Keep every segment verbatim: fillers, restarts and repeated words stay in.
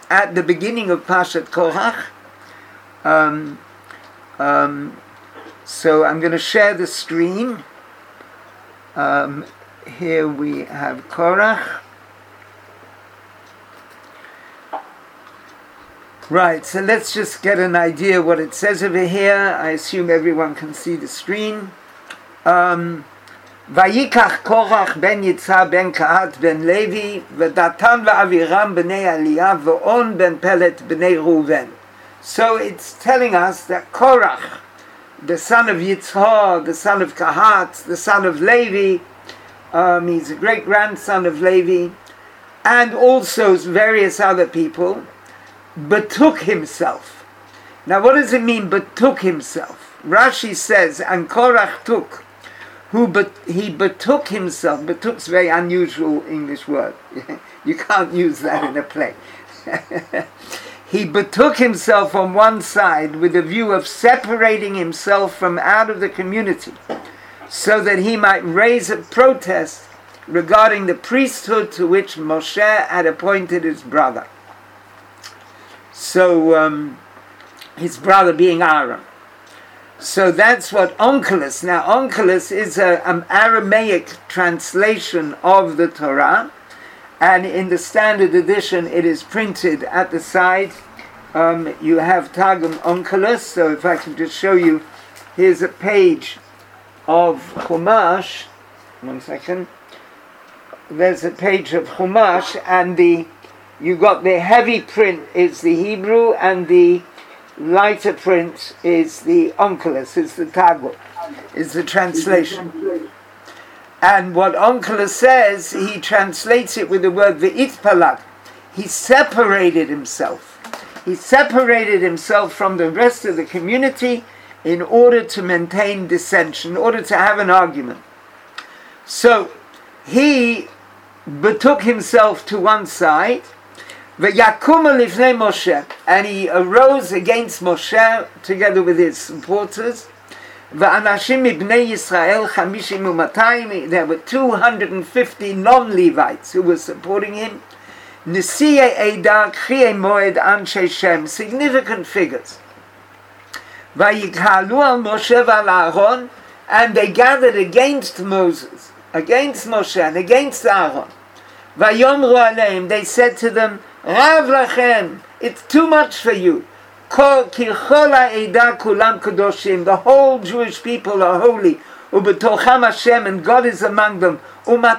at the beginning of Parshat Korach. Um, um, so I'm going to share the screen. Um, here we have Korach. Right, so let's just get an idea what it says over here. I assume everyone can see the screen. Um, Vayikach Korach ben Yitzhar ben Kahat ben Levi v'Datan v'Aviram b'nei Aliyah v'On ben Pelet b'nei Reuven. So it's telling us that Korach, the son of Yitzhar, the son of Kahat, the son of Levi, um, he's a great-grandson of Levi, and also various other people, betook himself. Now what does it mean, betook himself? Rashi says, and Korach took, who bet, he betook himself. Betook's a very unusual English word. You can't use that in a play. He betook himself on one side with a view of separating himself from out of the community so that he might raise a protest regarding the priesthood to which Moshe had appointed his brother. So, um, his brother being Aaron. So that's what Onkelos. Now, Onkelos is a, an Aramaic translation of the Torah, and in the standard edition, it is printed at the side. Um, you have Targum Onkelos. So, if I can just show you, here's a page of Chumash. One second. There's a page of Chumash, and the you got the heavy print is the Hebrew, and the lighter print is the Onkelos, is the Targum, is the translation. And what Onkelos says, he translates it with the word V'itpalag. He separated himself. He separated himself from the rest of the community in order to maintain dissension, in order to have an argument. So he betook himself to one side, and he arose against Moshe together with his supporters. There were two hundred fifty non-Levites who were supporting him. Significant figures. And they gathered against Moses, against Moshe, and against Aaron. They said to them, Rav lachem, it's too much for you. The whole Jewish people are holy. Ubetocham Hashem, and God is among them. Why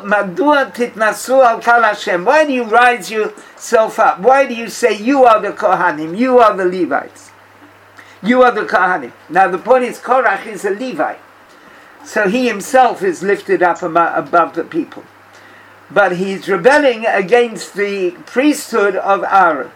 do you rise yourself up? Why do you say you are the Kohanim, you are the Levites? You are the Kohanim. Now the point is, Korach is a Levite. So he himself is lifted up above the people. But he's rebelling against the priesthood of Aaron.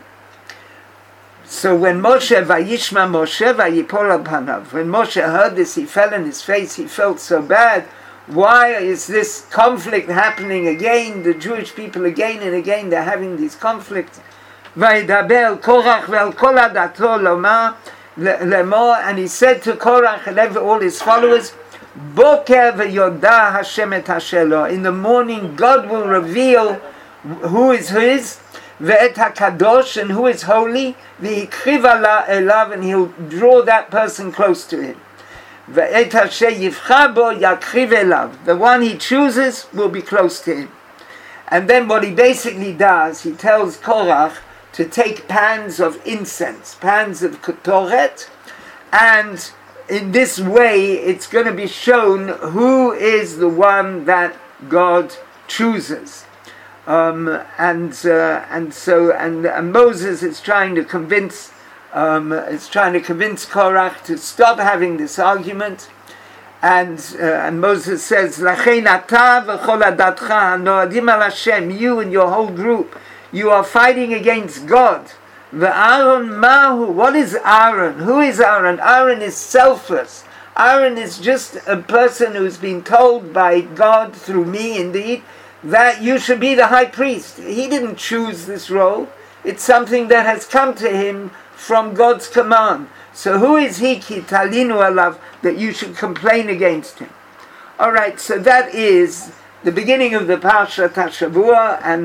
So when Moshe, Vayishma Moshe, Vayipol al panav, when Moshe heard this, he fell on his face, he felt so bad. Why is this conflict happening again? The Jewish people again and again, they're having these conflicts. Vayidaber Korach ve'al kol hadato lomar lemor, and he said to Korach and all his followers, Boker ve'yodah Hashem et hashelo. In the morning, God will reveal who is his, ve'et hakadosh, and who is holy, ve'ikriva la elav, and he'll draw that person close to him. Ve'et hashe yivcha bo yakriv elav. The one he chooses will be close to him. And then what he basically does, he tells Korach to take pans of incense, pans of ketoret, and in this way, it's going to be shown who is the one that God chooses, um, and uh, and so and, and Moses is trying to convince, um, is trying to convince Korach to stop having this argument, and uh, and Moses says, "Lachein ata v'chol adatcha hanoadim al Hashem." You and your whole group, you are fighting against God. Aaron Mahu, what is Aaron? Who is Aaron? Aaron is selfless. Aaron is just a person who's been told by God, through me indeed, that you should be the high priest. He didn't choose this role. It's something that has come to him from God's command. So who is he, ki talinu alav, that you should complain against him? Alright, so that is the beginning of the Parshat HaShavua, and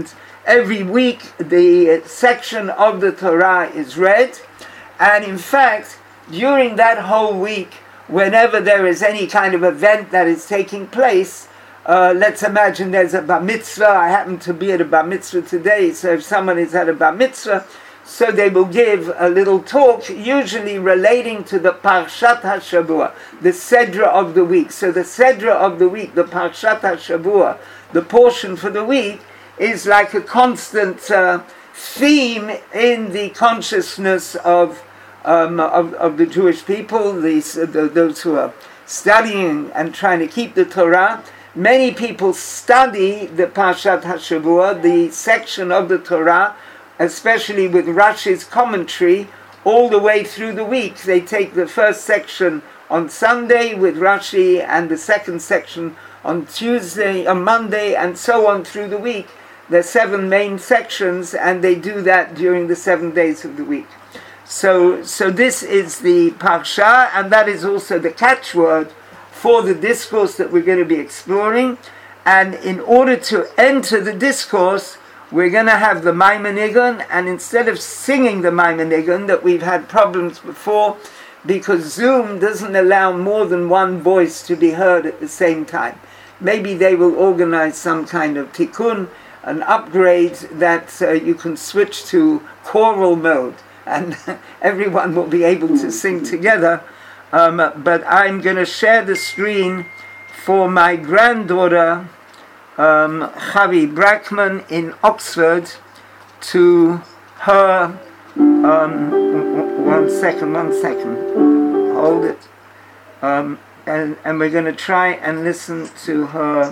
every week the section of the Torah is read, and in fact, during that whole week, whenever there is any kind of event that is taking place, uh, let's imagine there's a bar mitzvah. I happen to be at a bar mitzvah today, so if someone is at a bar mitzvah, so they will give a little talk, usually relating to the Parshat HaShavua, the Sedra of the week. So the Sedra of the week, the Parshat HaShavua, the portion for the week, is like a constant uh, theme in the consciousness of Um, of, of the Jewish people, these, uh, the, those who are studying and trying to keep the Torah. Many people study the Parshat HaShavua, the section of the Torah, especially with Rashi's commentary, all the way through the week. They take the first section on Sunday with Rashi, and the second section on Tuesday, on Monday, and so on through the week. There are seven main sections, and they do that during the seven days of the week. So, so this is the Parsha, and that is also the catchword for the discourse that we're going to be exploring. And in order to enter the discourse, we're going to have the Maimonigon, and instead of singing the Maimonigon, that we've had problems before, because Zoom doesn't allow more than one voice to be heard at the same time. Maybe they will organize some kind of tikkun, an upgrade that uh, you can switch to choral mode, and everyone will be able to sing together. Um, but I'm going to share the screen for my granddaughter, um, Chavi Brackman in Oxford, to her, um, one second, one second, hold it, um, and, and we're going to try and listen to her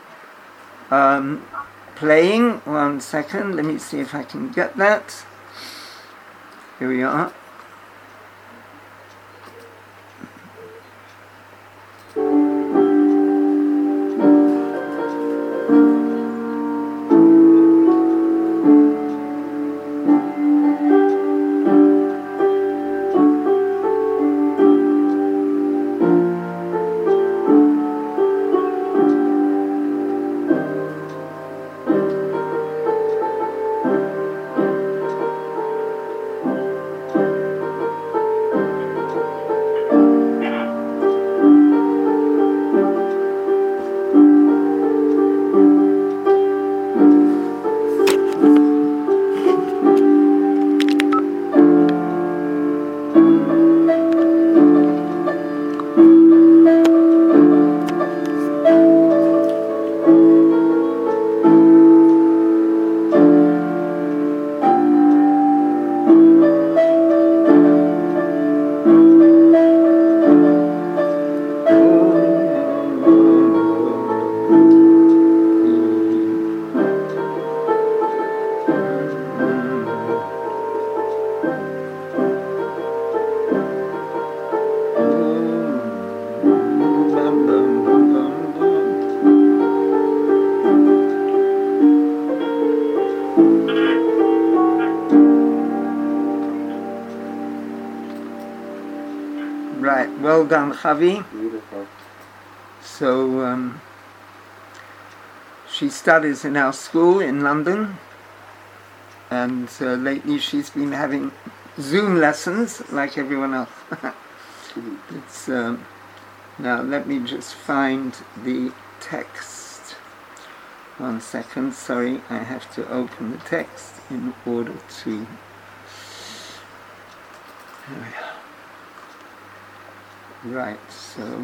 um, playing. One second, let me see if I can get that. Here we are. Well done, Chavi. Beautiful. So um, she studies in our school in London, and uh, lately she's been having Zoom lessons like everyone else. It's um, now let me just find the text. One second, sorry, I have to open the text in order to. There we are. Right, so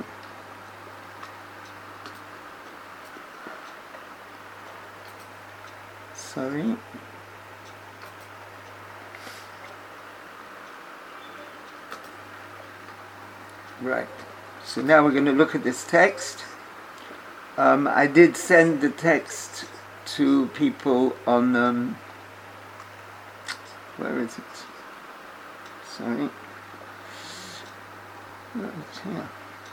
sorry. Right, so now we're going to look at this text. Um, I did send the text to people on, um, where is it? Sorry. Right here.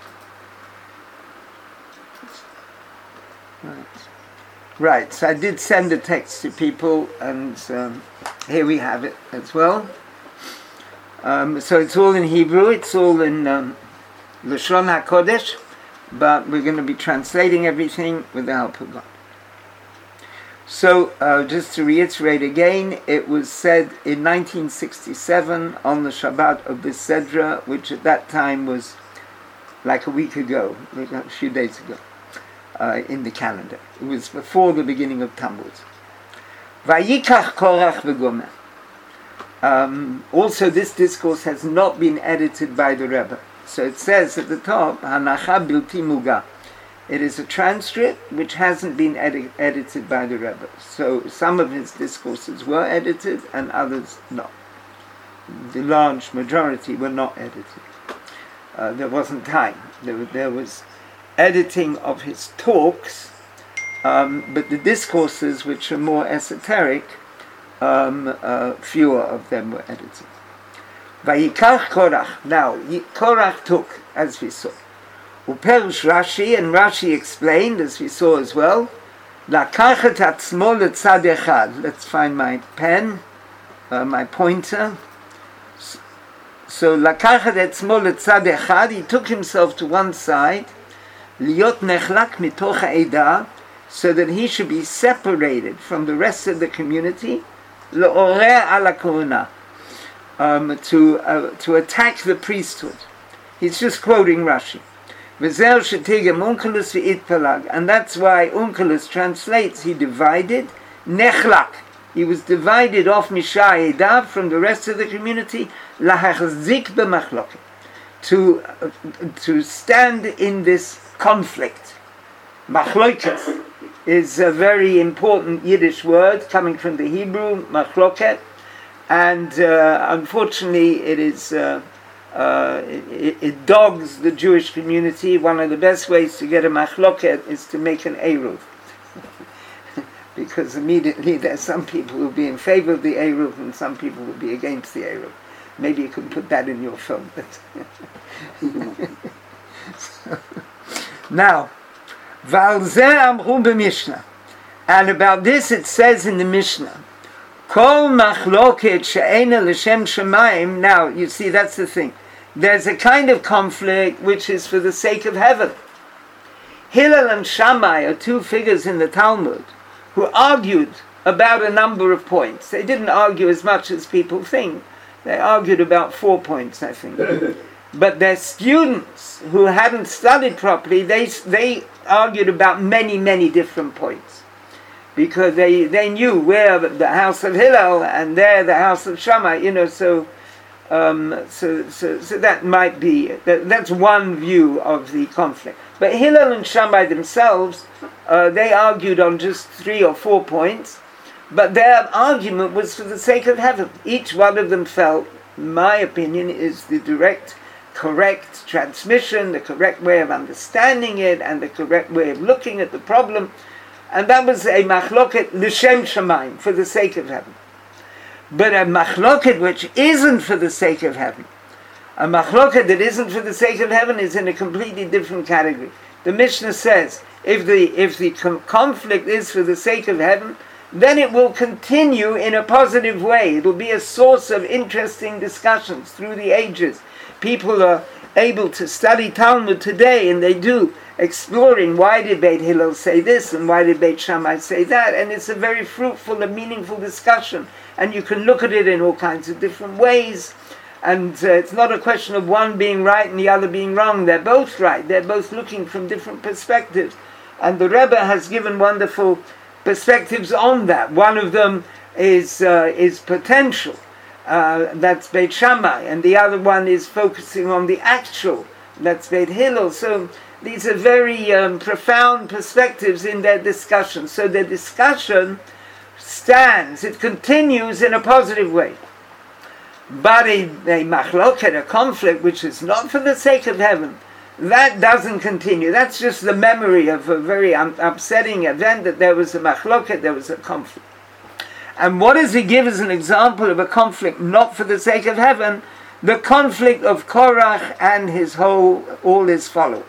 Right. Right, so I did send the text to people, and um, here we have it as well. Um, so it's all in Hebrew, it's all in um, Lashon HaKodesh, but we're going to be translating everything with the help of God. So, uh, just to reiterate again, it was said in nineteen sixty-seven on the Shabbat of Bisedra, which at that time was like a week ago, a few days ago, uh, in the calendar. It was before the beginning of Tammuz. Vayikach Korach v'Gomer. Um, also, this discourse has not been edited by the Rebbe. So it says at the top, Hanacha Bilti Muga. It is a transcript which hasn't been edi- edited by the Rebbe. So some of his discourses were edited and others not. The large majority were not edited. Uh, there wasn't time. There, there was editing of his talks, um, but the discourses which are more esoteric, um, uh, fewer of them were edited. Vayikach Korach. Now, Korach took, as we saw. Uperush Rashi, and Rashi explained, as we saw as well, Lakachet atzmo letzad echad. Let's find my pen, uh, my pointer. So, Lakachet atzmo letzad echad, he took himself to one side, liot nechlak mitoch ha'edah, so that he should be separated from the rest of the community, le'oreh ala kohuna, um, to, uh, to attack the priesthood. He's just quoting Rashi. And that's why Onkelos translates, he divided, nechlak. He was divided off Mishah Edav from the rest of the community, lahachzik b'machloket, to uh, to stand in this conflict. Machloket is a very important Yiddish word coming from the Hebrew, machloket, and uh, unfortunately it is... Uh, Uh, it, it dogs the Jewish community. One of the best ways to get a machloket is to make an eruv. Because immediately there's some people who will be in favor of the eruv and some people will be against the eruv. Maybe you can put that in your film. So, now, Valzeh Amru b'Mishnah. And about this it says in the Mishnah, Kol machloket she'ena l'shem shemayim. Now, you see, that's the thing. There's a kind of conflict which is for the sake of heaven. Hillel and Shammai are two figures in the Talmud who argued about a number of points. They didn't argue as much as people think. They argued about four points, I think. But their students who hadn't studied properly, they they argued about many, many different points. Because they, they knew where the house of Hillel and there the house of Shammai, you know, so um, so, so so that might be, that, that's one view of the conflict. But Hillel and Shammai themselves, uh, they argued on just three or four points, but their argument was for the sake of heaven. Each one of them felt, my opinion is the direct, correct transmission, the correct way of understanding it, and the correct way of looking at the problem. And that was a machloket l'shem shamayim, for the sake of heaven. But a machloket which isn't for the sake of heaven, a machloket that isn't for the sake of heaven, is in a completely different category. The Mishnah says, if the if the com- conflict is for the sake of heaven, then it will continue in a positive way. It will be a source of interesting discussions through the ages. People are able to study Talmud today, and they do, exploring why did Beit Hillel say this and why did Beit Shammai say that, and it's a very fruitful and meaningful discussion, and you can look at it in all kinds of different ways, and uh, it's not a question of one being right and the other being wrong. They're both right. They're both looking from different perspectives, and the Rebbe has given wonderful perspectives on that. One of them is uh, is potential. Uh, that's Beit Shammai, and the other one is focusing on the actual. That's Beit Hillel. So these are very um, profound perspectives in their discussion. So their discussion stands, it continues in a positive way. But a, a machloket, a conflict which is not for the sake of heaven, that doesn't continue. That's just the memory of a very um, upsetting event, that there was a machloket, there was a conflict. And what does he give as an example of a conflict not for the sake of heaven? The conflict of Korach and his whole, all his followers.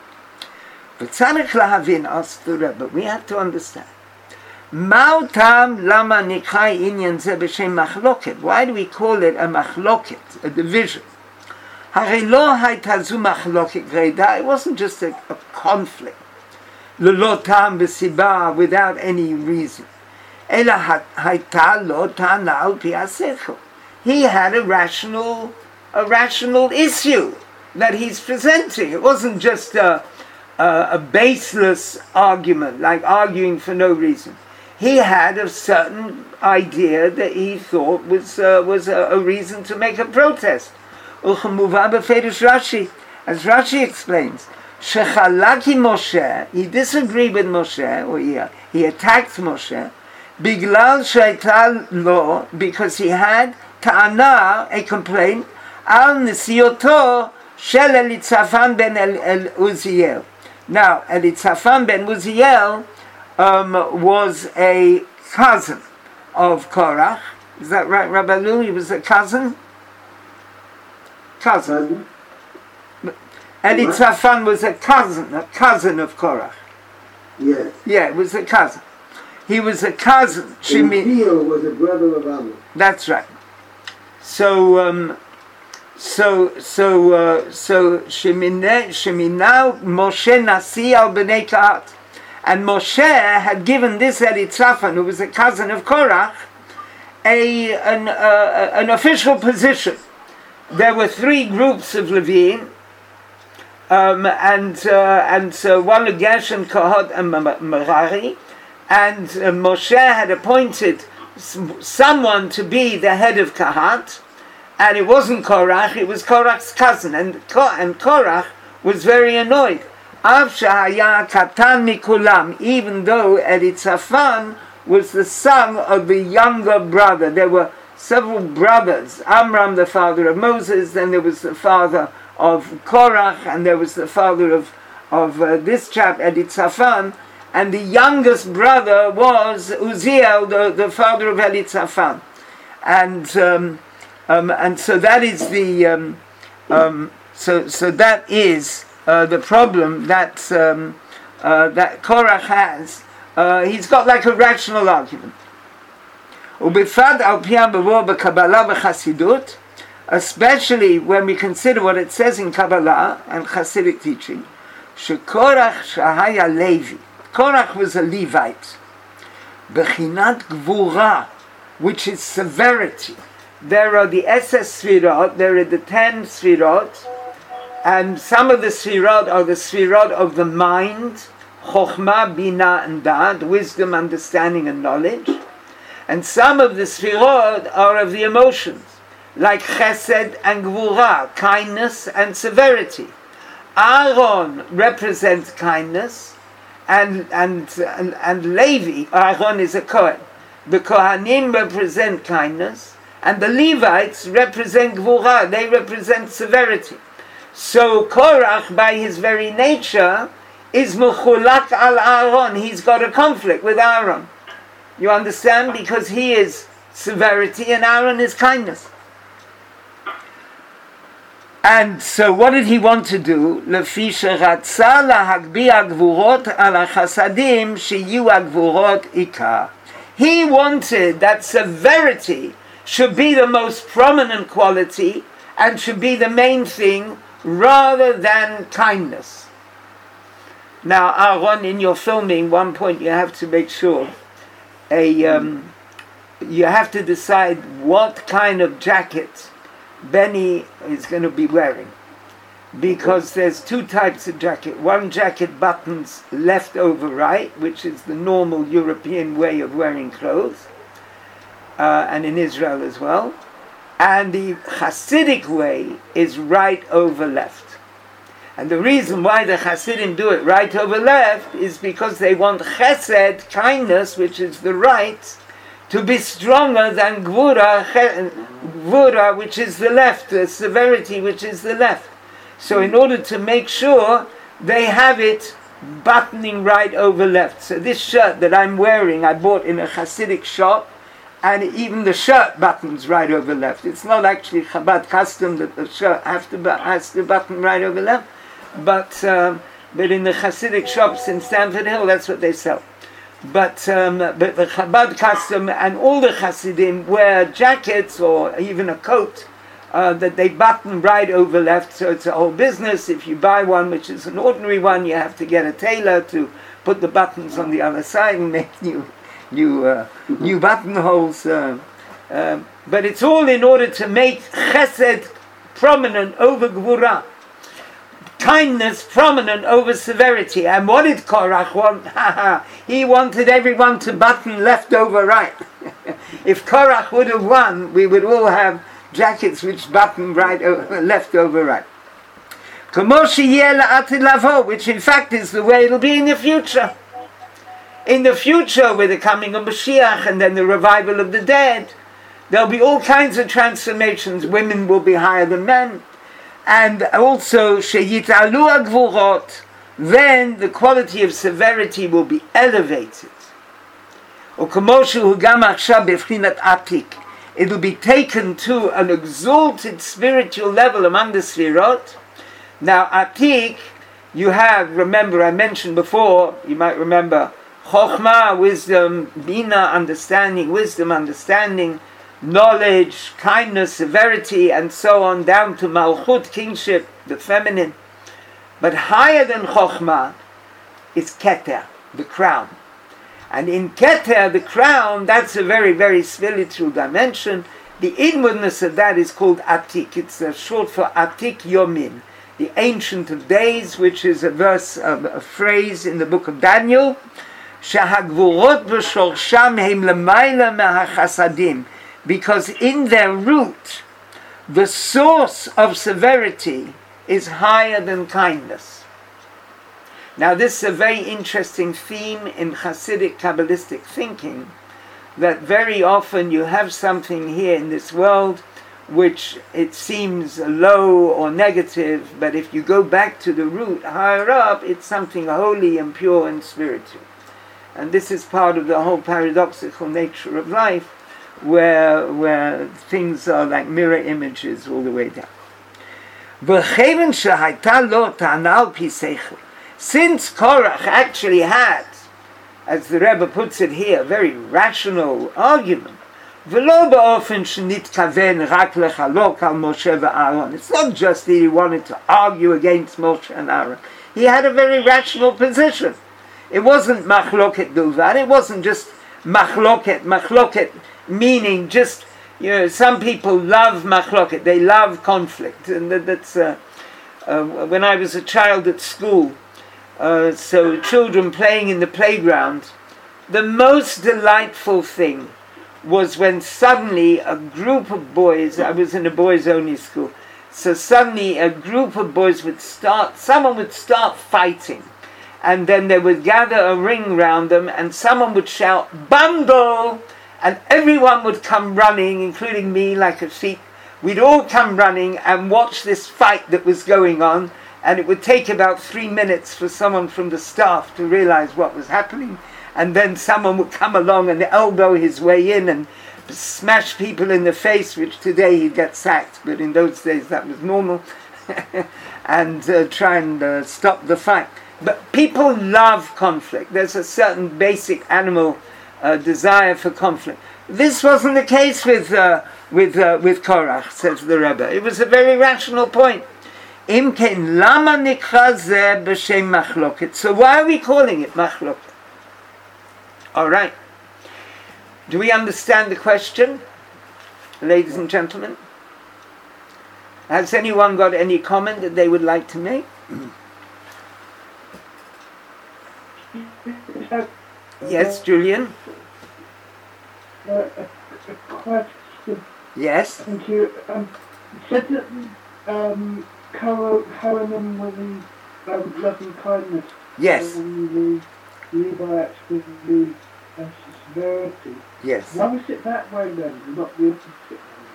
But tzarich lahavin, asked the Rebbe, we have to understand. Ma'u tam lama nikrai inyan ze b'shem machloket? Why do we call it a machloket, a division? Harei lo hayta zu machloket greida. It wasn't just a, a conflict. Lelo tam b'siba, without any reason. אלא הייתה לו טענה על פי השכל. He had a rational, a rational issue that he's presenting. It wasn't just a, a, a baseless argument, like arguing for no reason. He had a certain idea that he thought was uh, was a, a reason to make a protest. Uchemuvah b'feirush Rashi, as Rashi explains, shechalaki Moshe, he disagreed with Moshe, or he, he attacked Moshe, biglal she'ayta lo, because he had ta'ana, a complaint, al nisiyoto shel Elitzafan ben El Uziel. Now, Elitzafan ben Uziel um, was a cousin of Korach. Is that right, Rabbi Lu? He was a cousin? Cousin. Elitzafan was a cousin, a cousin of Korach. Yes. Yeah, it was a cousin. He was a cousin. Shimei was a brother of Amos. That's right. So, um, so, so, uh, so Sheminah Moshe Nasi al Bnei Kahat, and Moshe had given this Elitzafan, who was a cousin of Korach, a an, uh, an official position. There were three groups of Levine, um, and uh, and so one of Gershon, Kohat, and Merari, and uh, Moshe had appointed someone to be the head of Kahat, and it wasn't Korach, it was Korach's cousin, and and Korach was very annoyed. Av shehaya katan mikulam, even though Elitzafan was the son of the younger brother. There were several brothers. Amram, the father of Moses, then there was the father of Korach, and there was the father of of uh, this chap Elitzafan. And the youngest brother was Uziel, the, the father of Elitzafan. And um, um, and so that is the um, um, so so that is uh, the problem that um, uh, that Korach has. Uh, he's got like a rational argument. Especially when we consider what it says in Kabbalah and Hasidic teaching, shekorach shahaya Levi. Korach was a Levite. Bechinat Gvura, which is severity. There are the Esses Sfirot, there are the ten Sfirot, and some of the Sfirot are the Sfirot of the mind, Chokhmah, Bina, and Dad, wisdom, understanding, and knowledge. And some of the Sfirot are of the emotions, like Chesed and Gvura, kindness and severity. Aaron represents kindness, And and and, and Levi, Aaron is a Kohen. The Kohanim represent kindness, and the Levites represent Gvura. They represent severity. So Korach, by his very nature, is Mechulak al Aaron. He's got a conflict with Aaron. You understand? Because he is severity, and Aaron is kindness. And so what did he want to do? לפי שרצה להגביה גבורות על החסדים שיהיו הגבורות עיקר. He wanted that severity should be the most prominent quality and should be the main thing rather than kindness. Now, Aaron, in your filming, one point you have to make sure a um, you have to decide what kind of jacket Benny is going to be wearing, because there's two types of jacket. One jacket buttons left over right, which is the normal European way of wearing clothes, uh, and in Israel as well, and the Hasidic way is right over left. And the reason why the Hasidim do it right over left is because they want chesed, kindness, which is the right, to be stronger than gvura, gvura, which is the left, the severity, which is the left. So in order to make sure, they have it buttoning right over left. So this shirt that I'm wearing, I bought in a Hasidic shop, and even the shirt buttons right over left. It's not actually Chabad custom that the shirt have to bu- has to button right over left, but um, but in the Hasidic shops in Stamford Hill, that's what they sell. But um, but the Chabad custom and all the Hasidim wear jackets or even a coat uh, that they button right over left. So it's a whole business. If you buy one, which is an ordinary one, you have to get a tailor to put the buttons on the other side and make you new, uh, new buttonholes. Uh, uh, but it's all in order to make chesed prominent over gvura. Kindness prominent over severity. And what did Korach want? He wanted everyone to button left over right. If Korach would have won, we would all have jackets which button right over, left over right. Which in fact is the way it'll be in the future. In the future, with the coming of Mashiach and then the revival of the dead, there'll be all kinds of transformations. Women will be higher than men. And also, sheyitalu agvurot, then the quality of severity will be elevated. It will be taken to an exalted spiritual level among the Sfirot. Now, Atik, you have, remember, I mentioned before, you might remember, Chokhmah, wisdom, Bina, understanding, wisdom, understanding, knowledge, kindness, severity, and so on, down to Malchut, kingship, the feminine. But higher than Chokhmah is Keter, the crown. And in Keter, the crown, that's a very, very spiritual dimension. The inwardness of that is called Atik. It's uh, short for Atik Yomin, the Ancient of Days, which is a verse, um, a phrase in the book of Daniel. Shahagvurot v'shorsham heim l'mayla me'hachasadim. Because in their root, the source of severity is higher than kindness. Now this is a very interesting theme in Hasidic Kabbalistic thinking, that very often you have something here in this world which it seems low or negative, but if you go back to the root, higher up, it's something holy and pure and spiritual. And this is part of the whole paradoxical nature of life, where where things are like mirror images all the way down. Since Korach actually had, as the Rebbe puts it here, a very rational argument, it's not just that he wanted to argue against Moshe and Aaron. He had a very rational position. It wasn't machloket bilvad, it wasn't just machloket, machloket meaning just, you know, some people love machloket, they love conflict. And that, that's, uh, uh, when I was a child at school, uh, so children playing in the playground, the most delightful thing was when suddenly a group of boys, I was in a boys only school, so suddenly a group of boys would start, someone would start fighting, and then they would gather a ring round them, and someone would shout, "Bundle!" And everyone would come running, including me, like a sheep. We'd all come running and watch this fight that was going on, and it would take about three minutes for someone from the staff to realize what was happening, and then someone would come along and elbow his way in and smash people in the face, which today he'd get sacked, but in those days that was normal, and uh, try and uh, stop the fight. But people love conflict. There's a certain basic animal uh, desire for conflict. This wasn't the case with uh, with uh, with Korach, says the Rebbe. It was a very rational point. Im ken lama nikra zeh b'shem machloket. So why are we calling it machloket? All right. Do we understand the question, ladies and gentlemen? Has anyone got any comment that they would like to make? Yes, Julian? Uh, a, a question. Yes? Thank you. Um, you said that um, Kohanim were the um, loving kindness. Yes. And the Levites with the uh, severity. Yes. Why was it that way then, not the opposite way?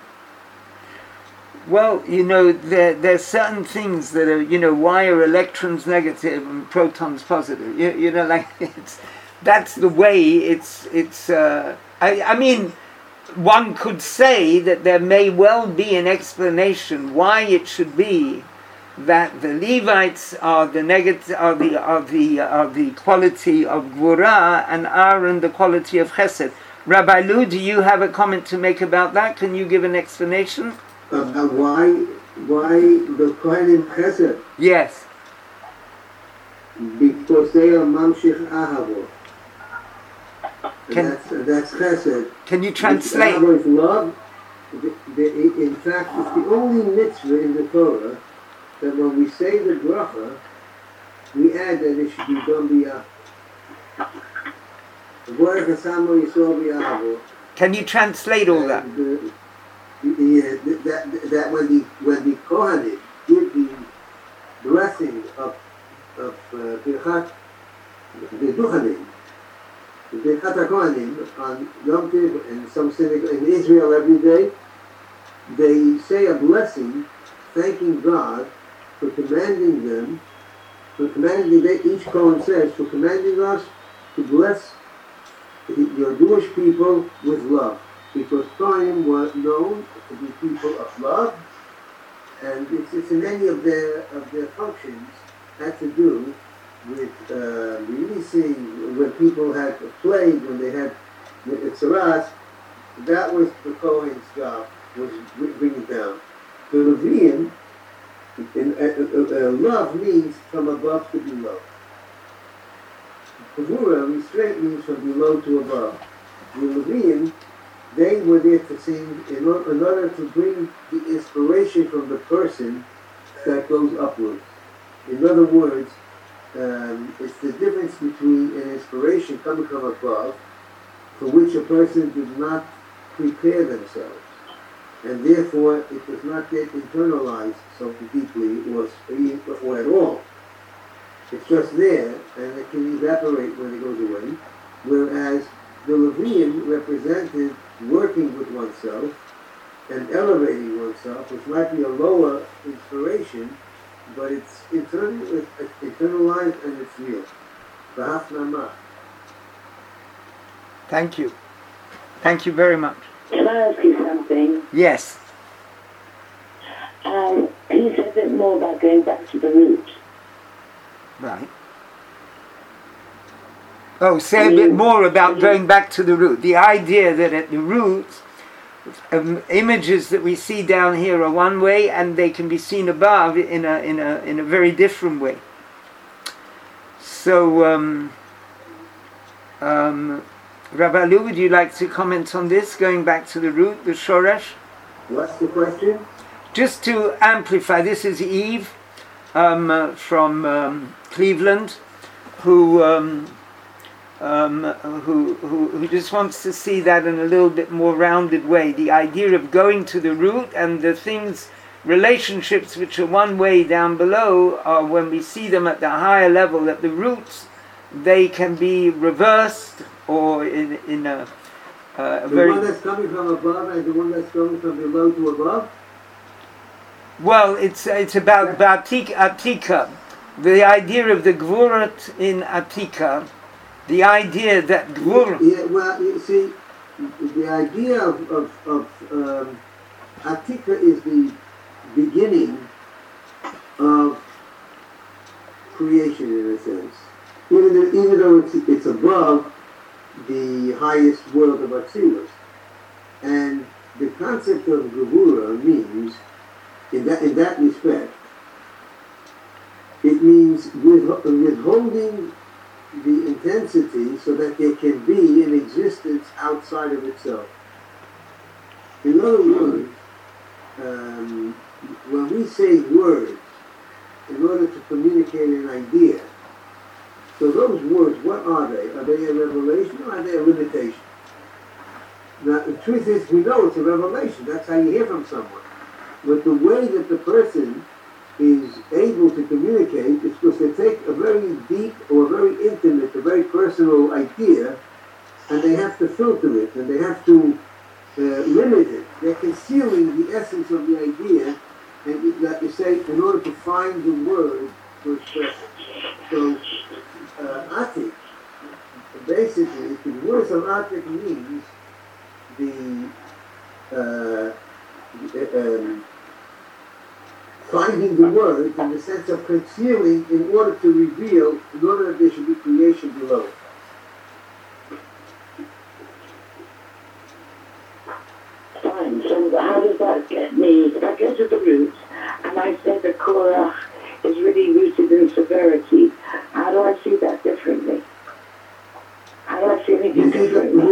Well, you know, there there's certain things that are, you know, why are electrons negative and protons positive? You, you know, like, it's, that's the way it's, it's, uh, I, I mean, one could say that there may well be an explanation why it should be that the Levites are the negative, are the, are the, are the quality of Gvura, and Aaron the quality of Chesed. Rabbi Lu, do you have a comment to make about that? Can you give an explanation? Uh, uh, why, why the Kohanim Chesed? Yes. Because they are Mamshich Ahavo. And Can- that's, and that's chesed. Can you translate? Abba is love. The, the, in fact, it's the only mitzvah in the Torah that when we say the bracha, we add that it should be done b'yah. Can you translate all that? The, the, the, that, that when the when the Kohanim give the blessing of of Birchat the Duchanim, the Birchat HaKohanim on Yom Tov and some synagogue in Israel every day, they say a blessing, thanking God for commanding them, for commanding they, each Kohen says for commanding us to bless your Jewish people with love, because Kohanim were known to be people of love, and it's, it's in any of their of their functions had to do with uh, releasing when people had a plague, when they had tzaras. That was the Kohen's job, was bringing down. The Levian, in, uh, uh, uh, love means from above to below. Gevura, restraint means from below to above. The Levian, they were there to sing in order, in order to bring the inspiration from the person that goes upwards. In other words, um, it's the difference between an inspiration coming from above, for which a person did not prepare themselves, and therefore it does not get internalized so deeply or, or at all. It's just there, and it can evaporate when it goes away, whereas the Levian represented working with oneself and elevating oneself, which might be a lower inspiration, but it's internal, it's internalized and it's real. B'hafnama. Thank you. Thank you very much. Can I ask you something? Yes. Um, can you say a bit more about going back to the roots? Right. Oh, say a bit more about going back to the root. The idea that at the root, um, images that we see down here are one way, and they can be seen above in a in a in a very different way. So, um, um, Rabbi Lu, would you like to comment on this? Going back to the root, the shoresh. What's the question? Just to amplify, this is Eve um, uh, from um, Cleveland, who. Um, Um, who, who who just wants to see that in a little bit more rounded way. The idea of going to the root, and the things, relationships which are one way down below, are when we see them at the higher level, at the roots, they can be reversed, or in in a, uh, a the very... one that's coming from above and the one that's coming from below to above? Well, it's it's about Batik Atika, the idea of the Gvurat in Atika. The idea that Gvur... Yeah, well, you see, the idea of, of, of um, Atika is the beginning of creation, in a sense. Even though, even though it's, it's above the highest world of Atzilus. And the concept of Gevura means, in that, in that respect, it means withholding the intensity so that there can be an existence outside of itself. In other words, um, when we say words in order to communicate an idea, so those words, what are they? Are they a revelation or are they a limitation? Now, the truth is, we know it's a revelation. That's how you hear from someone. But the way that the person is able to communicate is because they take a very deep or very intimate, a very personal idea, and they have to filter it, and they have to uh, limit it. They're concealing the essence of the idea, and like you say, in order to find the word to express it. So, uh, atik, basically, the word of atik means the uh, um, finding the word in the sense of concealing in order to reveal, in order that there should be creation below. Fine, so how does that get me? If I go to the roots and I say the Korach is really rooted in severity, how do I see that differently? How do I see anything You see, the, differently?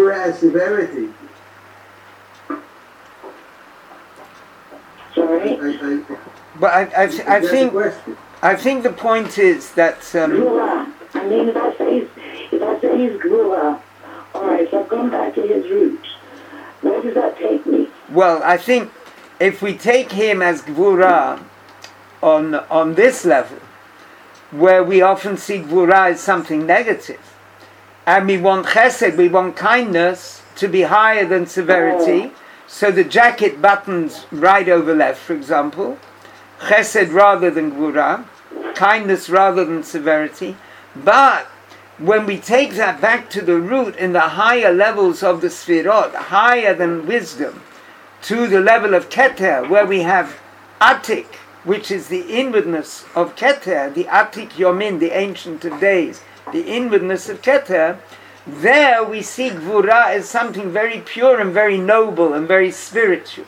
Sorry? I, I, But I, I, I that's the think question. I think the point is that um, Gvura. I mean, if I say he's, if I say he's Gvura, all right, so I've gone back to his roots. Where does that take me? well, I think if we take him as Gvura on on this level, where we often see Gvura as something negative, and we want Chesed, we want kindness to be higher than severity. So the jacket buttons right over left, for example, Chesed rather than Gvura, kindness rather than severity. But when we take that back to the root in the higher levels of the Sfirot, higher than wisdom, to the level of Keter, where we have Atik, which is the inwardness of Keter, the Atik Yomin, the Ancient of Days, the inwardness of Keter, there we see Gvura as something very pure and very noble and very spiritual.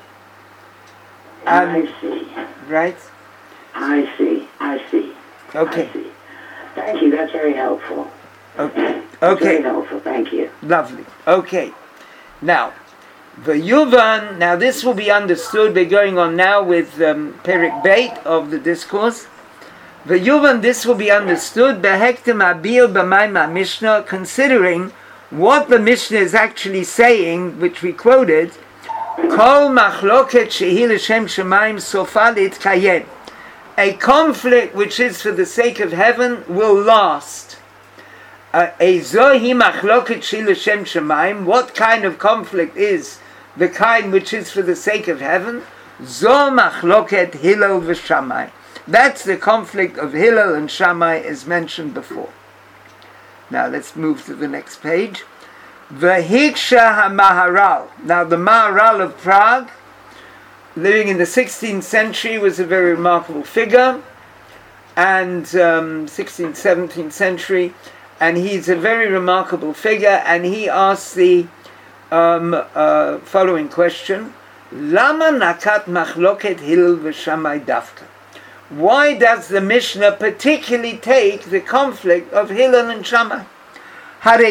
And, I see. right? I see. I see. Okay. I see. Thank you. That's very helpful. Okay. That's very Okay. helpful. Thank you. Lovely. Okay. Now, the Yuvan, now this will be understood. We're going on now with um, Perik Beit of the discourse. The Yuvan, this will be understood Behektim Abir B'Maim Mishnah, considering what the Mishnah is actually saying, which we quoted, Kol Machloket Shehi L'Shem Shemaim Sofa L'Itkayem. A conflict which is for the sake of heaven will last. A Zohi Machloket Shehi L'Shem Shemaim. What kind of conflict is the kind which is for the sake of heaven? Zo Machloket Hillel V'Shamai. That's the conflict of Hillel and Shammai as mentioned before. Now let's move to the next page. Vahiksha HaMaharal. Now the Maharal of Prague, living in the sixteenth century, was a very remarkable figure, and um, sixteenth, seventeenth century, and he's a very remarkable figure, and he asks the um, uh, following question: Lama nakat machloket Hillel v'Shammai dafka? Why does the Mishnah particularly take the conflict of Hillel and Shammai? There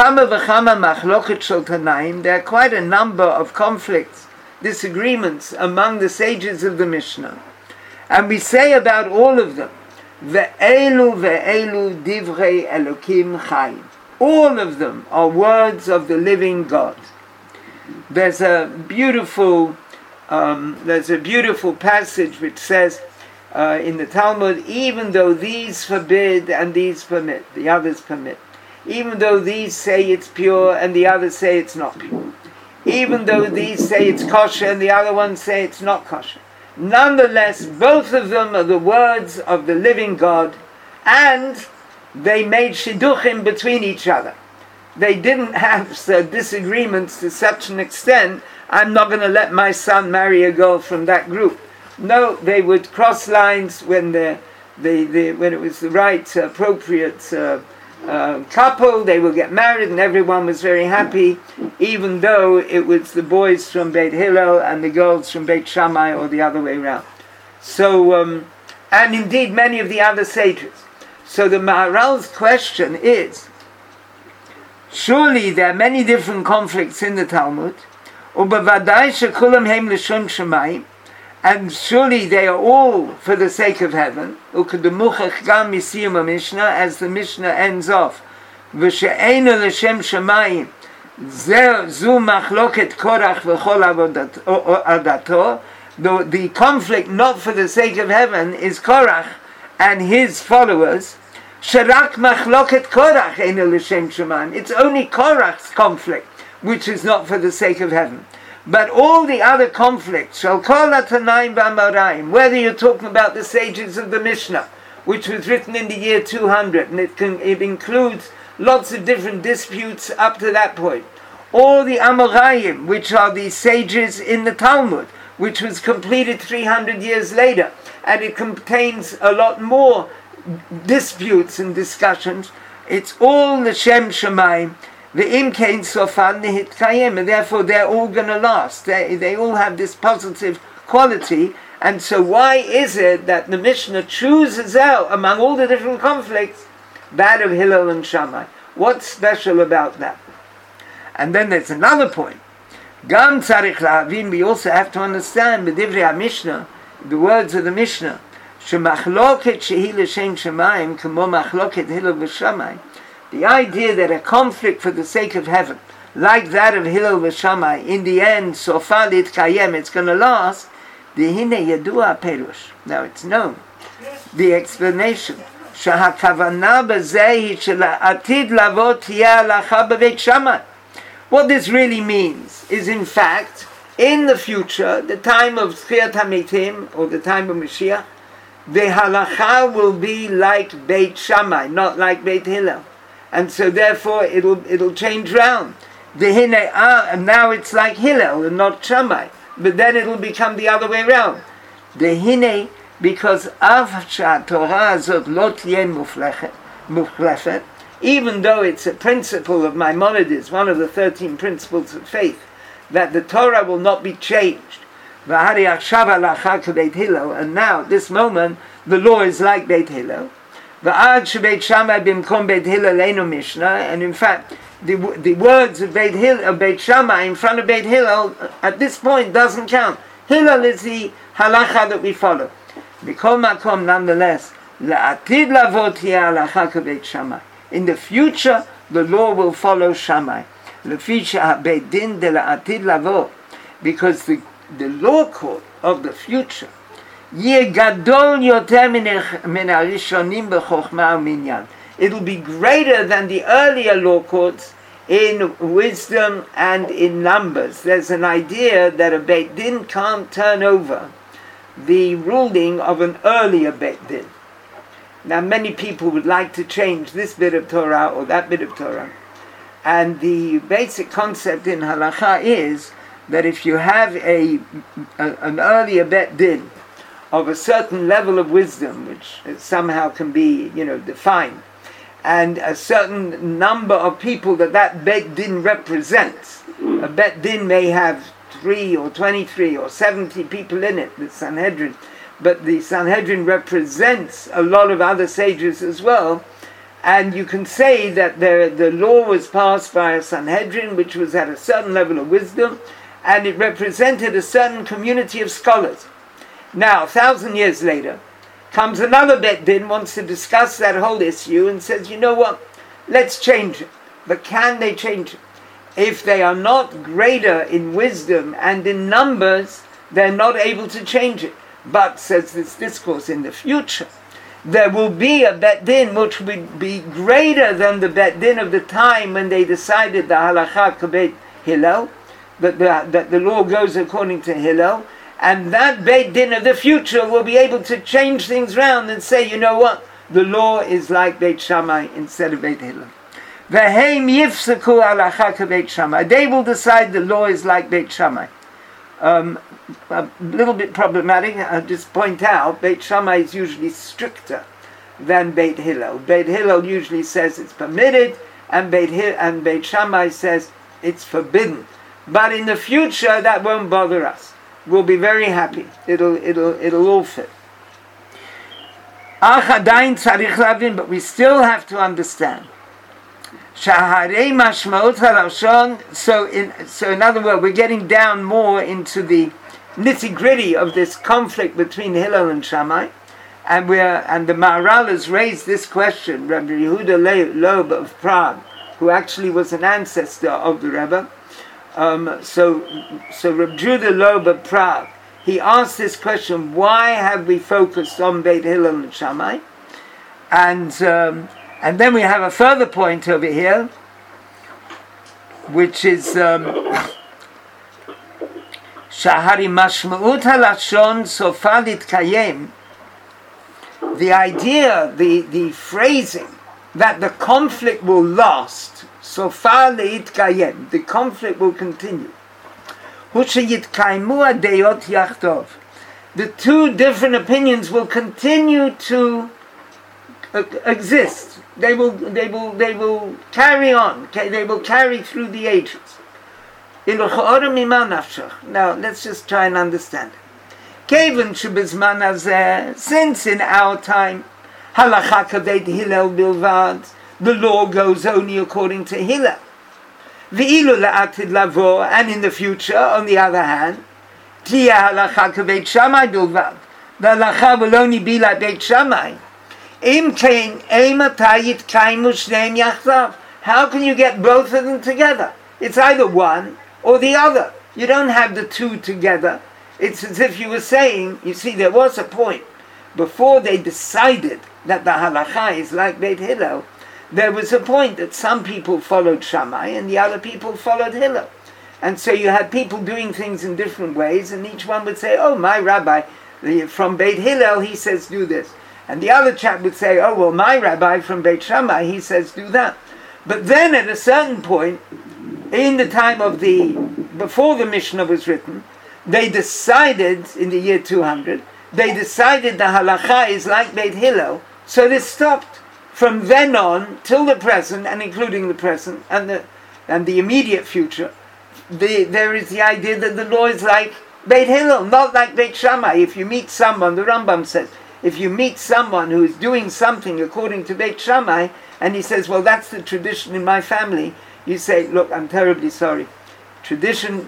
are quite a number of conflicts, disagreements among the sages of the Mishnah. And we say about all of them, Ve'elu ve'elu divrei Elokim chayim. All of them are words of the living God. There's a beautiful, um, there's a beautiful passage which says, Uh, in the Talmud, even though these forbid and these permit, the others permit, even though these say it's pure and the others say it's not pure, even though these say it's kosher and the other ones say it's not kosher, nonetheless, both of them are the words of the living God, and they made shidduchim between each other. They didn't have uh, disagreements to such an extent, I'm not going to let my son marry a girl from that group. No, they would cross lines when the, the, the when it was the right, uh, appropriate uh, uh, couple. They would get married, and everyone was very happy, even though it was the boys from Beit Hillel and the girls from Beit Shammai, or the other way around. So, um, and indeed many of the other sages. So the Maharal's question is: surely there are many different conflicts in the Talmud, ubavadai shekulam heim l'shem shemayim. And surely they are all for the sake of heaven. As the Mishnah ends off, the, the conflict not for the sake of heaven is Korach and his followers. It's only Korach's conflict which is not for the sake of heaven. But all the other conflicts, shall call Tanaim v'Amoraim, whether you're talking about the sages of the Mishnah, which was written in the year two hundred, and it, can, it includes lots of different disputes up to that point, or the Amoraim, which are the sages in the Talmud, which was completed three hundred years later, and it contains a lot more disputes and discussions. It's all the Shem Shemaim, the Imkain Sofan Nihitkayim, and therefore they're all going to last. They, they all have this positive quality. And so why is it that the Mishnah chooses out, among all the different conflicts, that of Hillel and Shammai? What's special about that? And then there's another point. Gam tzarich lahavin, we also have to understand, b'divrei HaMishnah, the words of the Mishnah, shemachloket shehi l'shem shemayim, k'mo machloket hillel v'shamay. The idea that a conflict for the sake of heaven, like that of Hillel v'Shamai, in the end, sofa litkayem, it's going to last. Dehine yadua perush. Now it's known. The explanation. Shahakavana b'zehi shela'atid lavot tiyeh halacha b'veit Shammai. What this really means is, in fact, in the future, the time of Tchiyat HaMeitim, or the time of Mashiach, the halacha will be like Beit Shammai, not like Beit Hillel. And so therefore it'll it'll change round. The hine ah, and now it's like Hillel and not Shammai. But then it'll become the other way round. The hine, because av Torah azot lo tiyeh muflechet, even though it's a principle of Maimonides, one of the thirteen principles of faith, that the Torah will not be changed. V'hari achshav halacha k'Beit Hillel, and now at this moment the law is like Beit Hillel. V'ad shebeit Shammai bimkom Beit Hillel eino Mishnah, and in fact, the the words of Beit Hillel, of Beit Shammai in front of Beit Hillel at this point doesn't count. Hillel is the halacha that we follow. B'kol makom, nonetheless, la'atid lavot tiyeh halacha k'Beit Shammai. In the future, the law will follow Shammai. Lefi she'habeit din de la'atid lavot, because the the law court of the future, yeh gadol yoter min harishonim b'chokhmah u'minyan. It'll be greater than the earlier law courts in wisdom and in numbers. There's an idea that a Beit Din can't turn over the ruling of an earlier Beit Din. Now many people would like to change this bit of Torah or that bit of Torah. And the basic concept in Halacha is that if you have a, a an earlier Beit Din of a certain level of wisdom, which somehow can be, you know, defined, and a certain number of people that that Beit Din represents. A Beit Din may have three or twenty-three or seventy people in it, the Sanhedrin, but the Sanhedrin represents a lot of other sages as well, and you can say that the, the law was passed by a Sanhedrin which was at a certain level of wisdom, and it represented a certain community of scholars. Now, a thousand years later, comes another Beit Din, wants to discuss that whole issue and says, you know what, let's change it. But can they change it? If they are not greater in wisdom and in numbers, they're not able to change it. But, says this discourse, in the future, there will be a Beit Din which will be greater than the Beit Din of the time when they decided the halacha k'Beit Hillel, that the, that the law goes according to Hillel. And that Beit Din of the future will be able to change things round and say, you know what, the law is like Beit Shammai instead of Beit Hillel. V'heim yifsaku halacha k'Beit Shammai. They will decide the law is like Beit Shammai. Um, a little bit problematic. I'll just point out, Beit Shammai is usually stricter than Beit Hillel. Beit Hillel usually says it's permitted, and Beit Hillel and Beit Shammai says it's forbidden. But in the future, that won't bother us. We'll be very happy. It'll it'll it'll all fit. But we still have to understand. So in so in other words, we're getting down more into the nitty-gritty of this conflict between Hillel and Shammai, and we're and the Maharal has raised this question. Rabbi Yehuda Loeb of Prague, who actually was an ancestor of the Rebbe. Um, so, so Reb Judah Loeb of Prague, he asked this question: why have we focused on Beit Hillel and Shammai? And um, and then we have a further point over here, which is Shahari Mashmaut Halashon Sofa Litkayem. The idea, the the phrasing that the conflict will last. Sofa leitkayem, the conflict will continue. Hushayitkaimua deyot yachtov, the two different opinions will continue to uh, exist. They will, they will, they will carry on. Okay? They will carry through the ages. Now let's just try and understand it. Kevan shebizman hazeh, since in our time, halacha k'Beit Hillel bilvad, the law goes only according to Hillel. V'ilu la'atid lavo, and in the future, on the other hand, tiyah halacha k'Beit Shammai bilvad. The halacha will only be like Beit Shammai. Im kein eimata yitkaimu shneim yachdav. How can you get both of them together? It's either one or the other. You don't have the two together. It's as if you were saying, you see, there was a point before they decided that the halacha is like Beit Hillel. There was a point that some people followed Shammai and the other people followed Hillel. And so you had people doing things in different ways, and each one would say, oh, my rabbi from Beit Hillel, he says do this. And the other chap would say, oh, well, my rabbi from Beit Shammai, he says do that. But then at a certain point, in the time of the, before the Mishnah was written, they decided, in the year two hundred, they decided the halacha is like Beit Hillel, so they stopped. From then on, till the present, and including the present, and the and the immediate future, the, there is the idea that the law is like Beit Hillel, not like Beit Shammai. If you meet someone, the Rambam says, if you meet someone who is doing something according to Beit Shammai, and he says, well, that's the tradition in my family, you say, look, I'm terribly sorry. Tradition,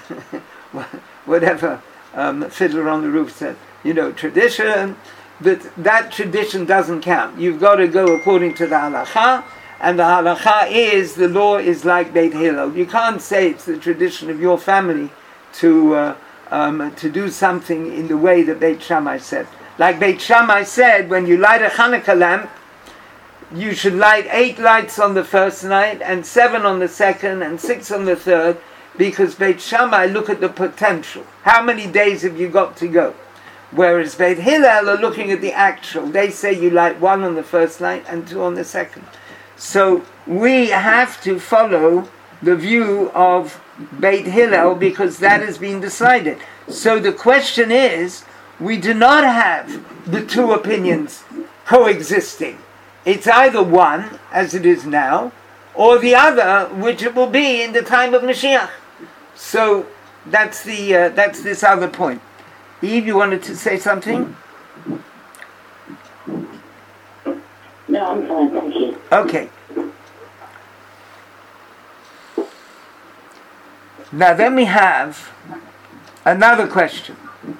whatever um, Fiddler on the Roof said, you know, tradition, that that tradition doesn't count. You've got to go according to the halacha, and the halacha is, the law is like Beit Hillel. You can't say it's the tradition of your family to uh, um, to do something in the way that Beit Shammai said. Like Beit Shammai said, when you light a Hanukkah lamp, you should light eight lights on the first night, and seven on the second, and six on the third, because Beit Shammai look at the potential. How many days have you got to go? Whereas Beit Hillel are looking at the actual. They say you light one on the first night and two on the second. So we have to follow the view of Beit Hillel because that has been decided. So the question is, we do not have the two opinions coexisting. It's either one, as it is now, or the other, which it will be in the time of Mashiach. So that's the uh, that's this other point. Eve, you wanted to say something? No, I'm fine, thank you. Okay. Now then we have another question.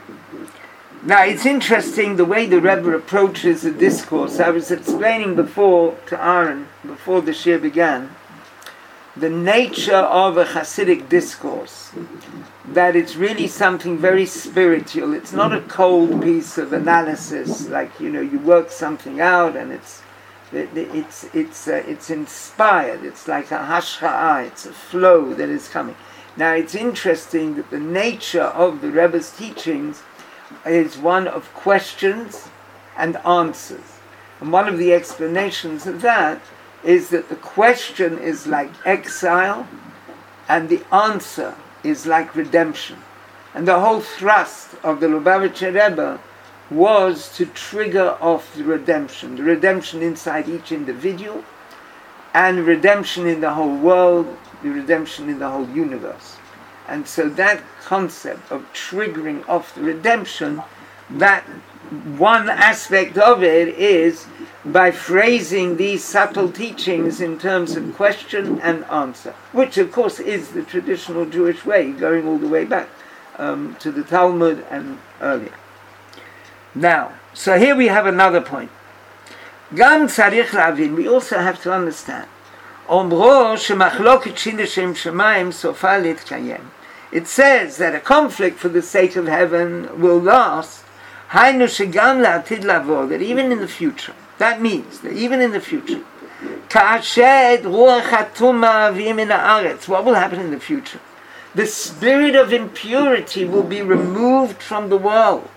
Now it's interesting the way the Rebbe approaches the discourse. I was explaining before to Aaron, before the shir began, the nature of a Hasidic discourse, that it's really something very spiritual. It's not a cold piece of analysis, like, you know, you work something out and it's it, it's it's uh, it's inspired. It's like a hashcha'ah, it's a flow that is coming. Now it's interesting that the nature of the Rebbe's teachings is one of questions and answers. And one of the explanations of that is that the question is like exile and the answer is like redemption. And the whole thrust of the Lubavitcher Rebbe was to trigger off the redemption, the redemption inside each individual, and redemption in the whole world, the redemption in the whole universe. And so that concept of triggering off the redemption, that one aspect of it is by phrasing these subtle teachings in terms of question and answer, which of course is the traditional Jewish way, going all the way back um, to the Talmud and earlier. Now, so here we have another point. Gam tzarich lavin, we also have to understand. Omro shemachloket shel shem shamayim sofa litkayem. It says that a conflict for the sake of heaven will last. Hainu shegam la'atid lavo, that even in the future, that means that even in the future, ka'ashed ruach hatuma v'im min haaretz, what will happen in the future? The spirit of impurity will be removed from the world.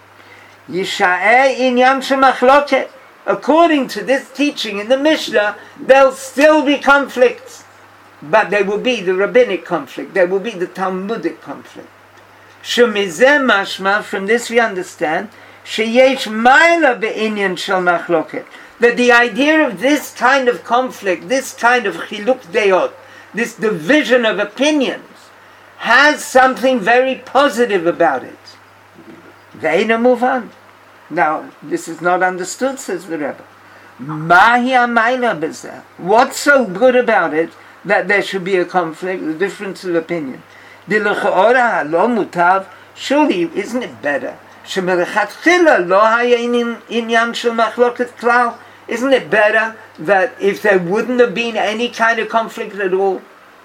Yisha'eh inyan shemachloket. According to this teaching in the Mishnah, there'll still be conflicts, but there will be the rabbinic conflict, there will be the Talmudic conflict. Shemizeh mashma, from this we understand, sheyesh ma'ila be'inyan shel machloket, that the idea of this kind of conflict, this kind of chiluk deot, this division of opinions, has something very positive about it. Ve'ina move on. Now, this is not understood, says the Rebbe. Mahi amayla b'zeh. What's so good about it that there should be a conflict, a difference of opinion. Dilachora lo mutav, surely isn't it better? Shemelechatchila lo haya inyan shel machloket klal. Isn't it better that if there wouldn't have been any kind of conflict at all?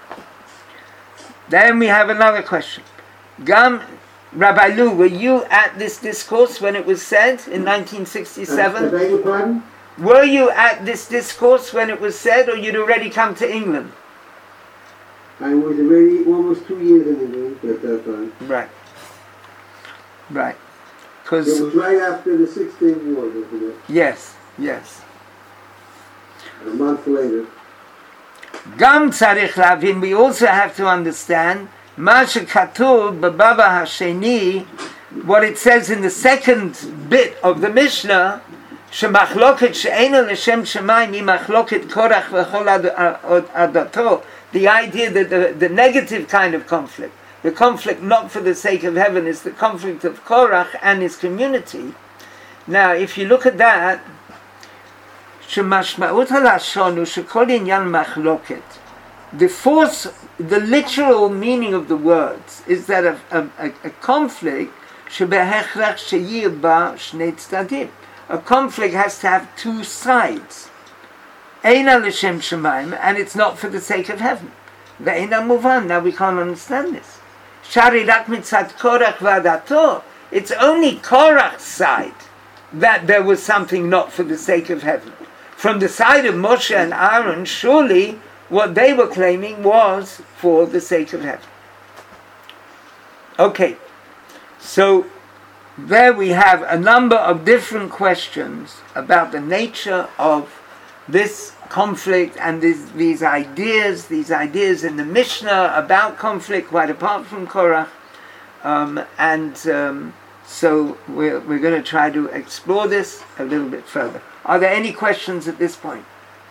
Then we have another question. Gam, Rabbi Lu, were you at this discourse when it was said in nineteen sixty-seven? Uh, beg your pardon? Were you at this discourse when it was said, or you'd already come to England? I was already almost two years in England at that time. Right. Right. It Because, was right after the Six Day War, wasn't it? yes, yes. A month later. Gam tzarich lavin, we also have to understand, ma shekatuv b'bava hasheni, what it says in the second bit of the Mishnah, shemachloket she'ena l'shem shemayim hi machloket korach v'chol adato, the idea that the, the negative kind of conflict, the conflict not for the sake of heaven, is the conflict of Korach and his community. Now, if you look at that, shemashma'ut halashonu shekol inyan machloket, the force, the literal meaning of the words is that a, a, a conflict shebehechrach sheyir ba shnei tzadim. A conflict has to have two sides. Eina l'shem shemayim, and it's not for the sake of heaven. Ve'eina muvan. Now we can't understand this. Shari rak mitzad Korach v'adato. It's only Korach's side that there was something not for the sake of heaven. From the side of Moshe and Aaron, surely what they were claiming was for the sake of heaven. Okay, so there we have a number of different questions about the nature of this conflict and these, these ideas, these ideas in the Mishnah about conflict, quite apart from Korach. Um, and um, so we're, we're going to try to explore this a little bit further. Are there any questions at this point?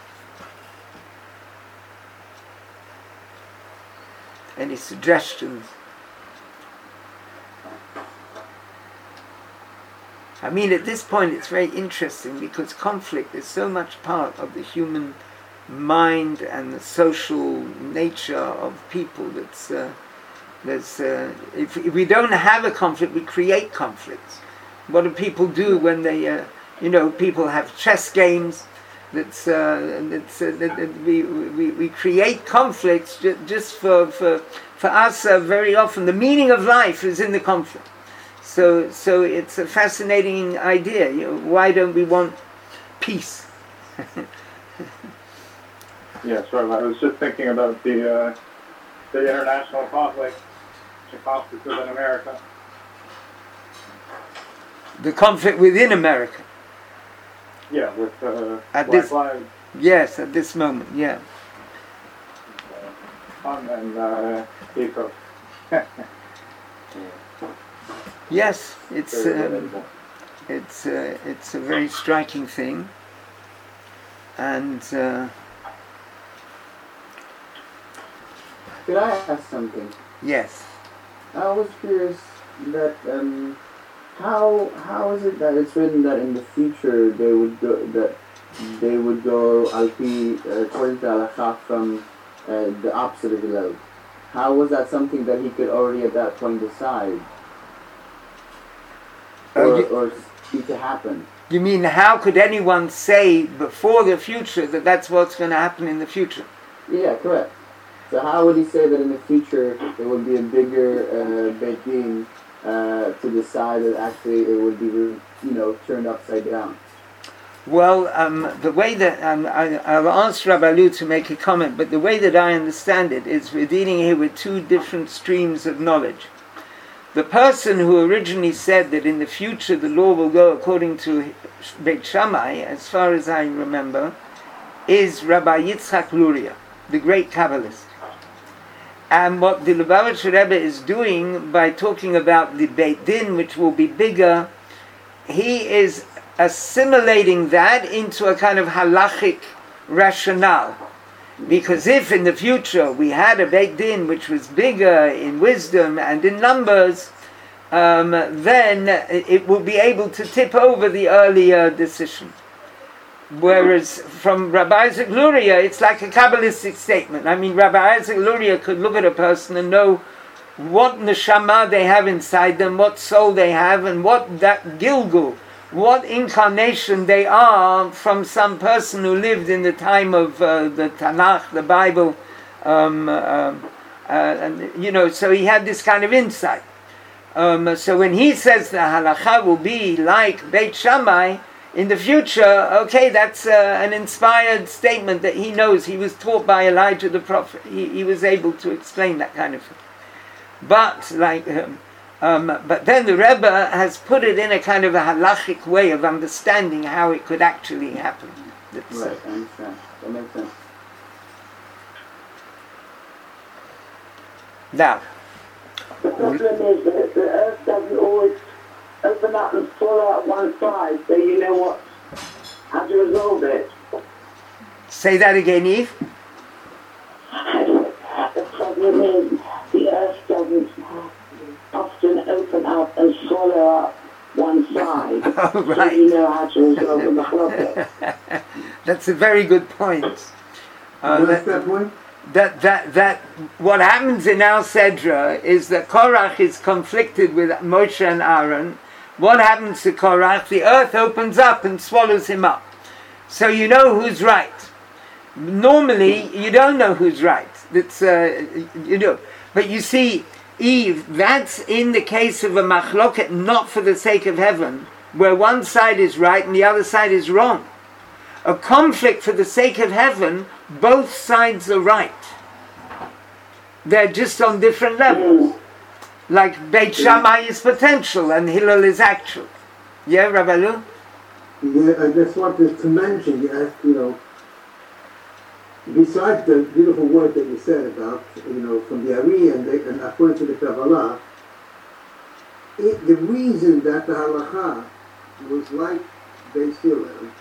Any suggestions? I mean, at this point it's very interesting because conflict is so much part of the human mind and the social nature of people. That's uh, there's uh, if, if we don't have a conflict, we create conflicts. What do people do when they, uh, you know, people have chess games? That's uh, that's uh, that, that we, we we create conflicts ju- just for for for us. Uh, very often, the meaning of life is in the conflict. So, so it's a fascinating idea. You know, why don't we want peace? Yes, right. I was just thinking about the uh, the international conflict, the conflict within America. The conflict within America. Yeah, with uh, At Black this- Lives Yes, at this moment, yeah. Matter and uh, Eco. Yes, it's um, it's uh, it's a very striking thing, and uh, Could I ask something? yes, I was curious that um, how how is it that it's written that in the future they would go that they would go alpi uh, according to halakha from uh, the opposite of Hillel? How was that something that he could already at that point decide Uh, or, you, or see to happen? you mean how could anyone say before the future that that's what's going to happen in the future? Yeah, correct. So how would he say that in the future there would be a bigger uh, Beit Din uh, to decide that actually it would be, you know, turned upside down? Well, um, the way that um, I, I'll ask Rabbi Lu to make a comment, but the way that I understand it is we're dealing here with two different streams of knowledge. The person who originally said that in the future the law will go according to Beit Shammai, as far as I remember, is Rabbi Yitzchak Luria, the great Kabbalist. And what the Lubavitcher Rebbe is doing by talking about the Beit Din, which will be bigger, he is assimilating that into a kind of halachic rationale. Because if in the future we had a Beit Din which was bigger in wisdom and in numbers, um, then it will be able to tip over the earlier decision. Whereas from Rabbi Isaac Luria, it's like a Kabbalistic statement. I mean, Rabbi Isaac Luria could look at a person and know what neshama they have inside them, what soul they have, and what that Gilgul, what incarnation they are from some person who lived in the time of uh, the Tanakh, the Bible, um, uh, uh, and you know, so he had this kind of insight. Um, so when he says the halacha will be like Beit Shammai in the future, okay, that's uh, an inspired statement that he knows. He was taught by Elijah the prophet. He, he was able to explain that kind of thing. But like, um, um, but then the Rebbe has put it in a kind of a halachic way of understanding how it could actually happen. That's, Right, uh, I understand. That makes sense. now, The problem is that the earth doesn't always open up and swallow out one side, so you know what, how to resolve it. say that again, Eve. The problem is the earth doesn't often open up and swallow up one side, Oh, so right. you know how to resolve the problem. That's a very good point. Uh, What's that, that point? that, that, that, what happens in Al Sedra is that Korach is conflicted with Moshe and Aaron. What happens to Korach? The earth opens up and swallows him up. So you know who's right. Normally, you don't know who's right. That's, uh, you know. But you see, Eve, that's in the case of a machloket, not for the sake of heaven, where one side is right and the other side is wrong. A conflict for the sake of heaven, both sides are right. They're just on different levels. Like Beit Shammai is potential and Hillel is actual. Yeah, Rabbi Lu? Yeah, I just wanted to mention, you asked, you know, besides the beautiful word that you said about, you know, from the Ari and, the, and according to the Kabbalah, it, the reason that the halacha was like Beis Hillel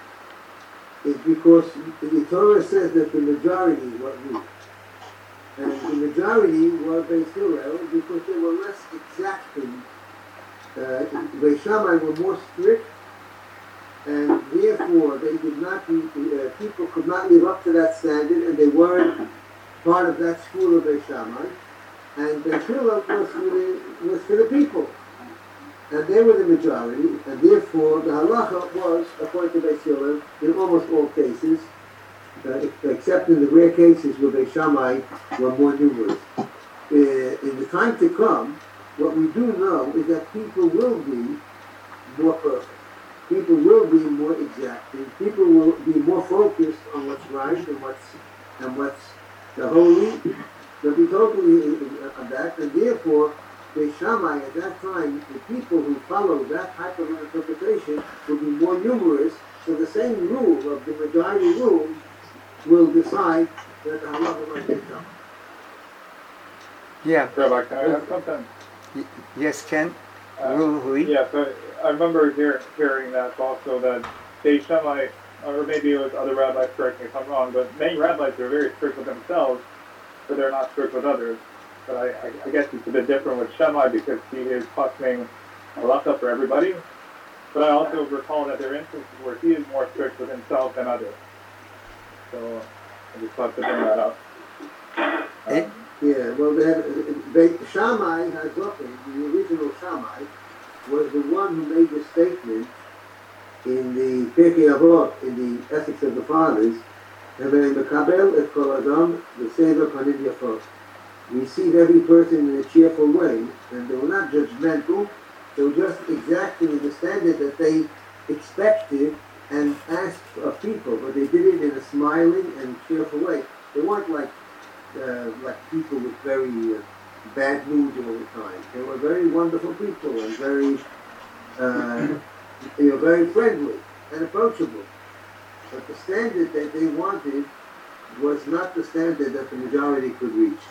is because the Torah says that the majority were weak. And the majority were Beis Hillel because they were less exacting. Uh, Beis Shammai were more strict, and therefore they did not, uh, people could not live up to that standard, and they weren't part of that school of Beis Shammai. And Beis Hillel was for the, was for the people. And they were the majority, and therefore the halacha was, according to Beis Hillel, in almost all cases, uh, except in the rare cases where Beis Shammai were more numerous. Uh, in the time to come, what we do know is that people will be more perfect. People will be more exacting. People will be more focused on what's right and what's and what's the holy. They'll be totally on that, and therefore, Beis Shammai at that time, the people who follow that type of interpretation will be more numerous. So the same rule of the majority rule will decide that the halacha might be done. Yeah. Rabbi, can I have something? Y- yes, Ken? Uh, Ru- Hui? Yeah, so I remember hear, hearing that also that Beis Shammai, or maybe it was other rabbis, correct me if I'm wrong, but many rabbis are very strict with themselves, but they're not strict with others. But I, I, I guess it's a bit different with Shammai because he is questioning halacha for everybody. But I also recall that there are instances where he is more strict with himself than others. So I just thought to bring that up. Eh? Um, Yeah, well, they had, they, Shammai Hazokin, the original Shammai, was the one who made the statement in the Pirkei Avot, in the Ethics of the Fathers, receive every person in a cheerful way, and they were not judgmental, they were just exacting in the standard that they expected and asked of people, but they did it in a smiling and cheerful way. They weren't like Uh, like people with very uh, bad moods all the time. They were very wonderful people and very, uh, you know, very friendly and approachable. But the standard that they wanted was not the standard that the majority could reach.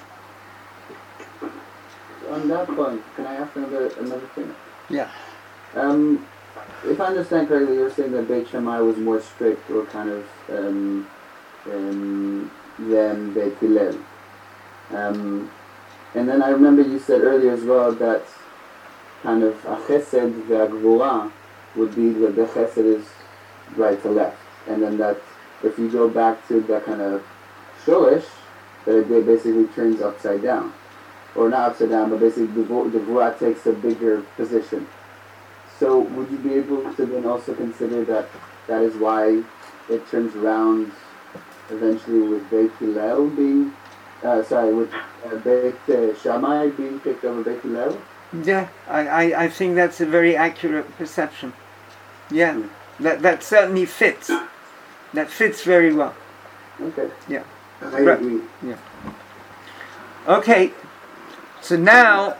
On that point, can I ask another another thing? Yeah. Um, if I understand correctly, you're saying that Beit Shammai was more strict or kind of um, um, than Beit Hillel. Um, and then I remember you said earlier as well that kind of a chesed ve'agvura would be that the chesed is right to left. and then that if you go back to that kind of Sholesh, that it basically turns upside down. Or not upside down, but basically the, the Vura takes a bigger position. So would you be able to then also consider that that is why it turns around eventually with Beit Hillel being, uh, sorry, with uh, Beit uh, Shammai being picked over Beit Hillel? Yeah, I, I, I think that's a very accurate perception. Yeah, mm. that that certainly fits. That fits very well. Okay. Yeah. I right. agree. Yeah. Okay. So now,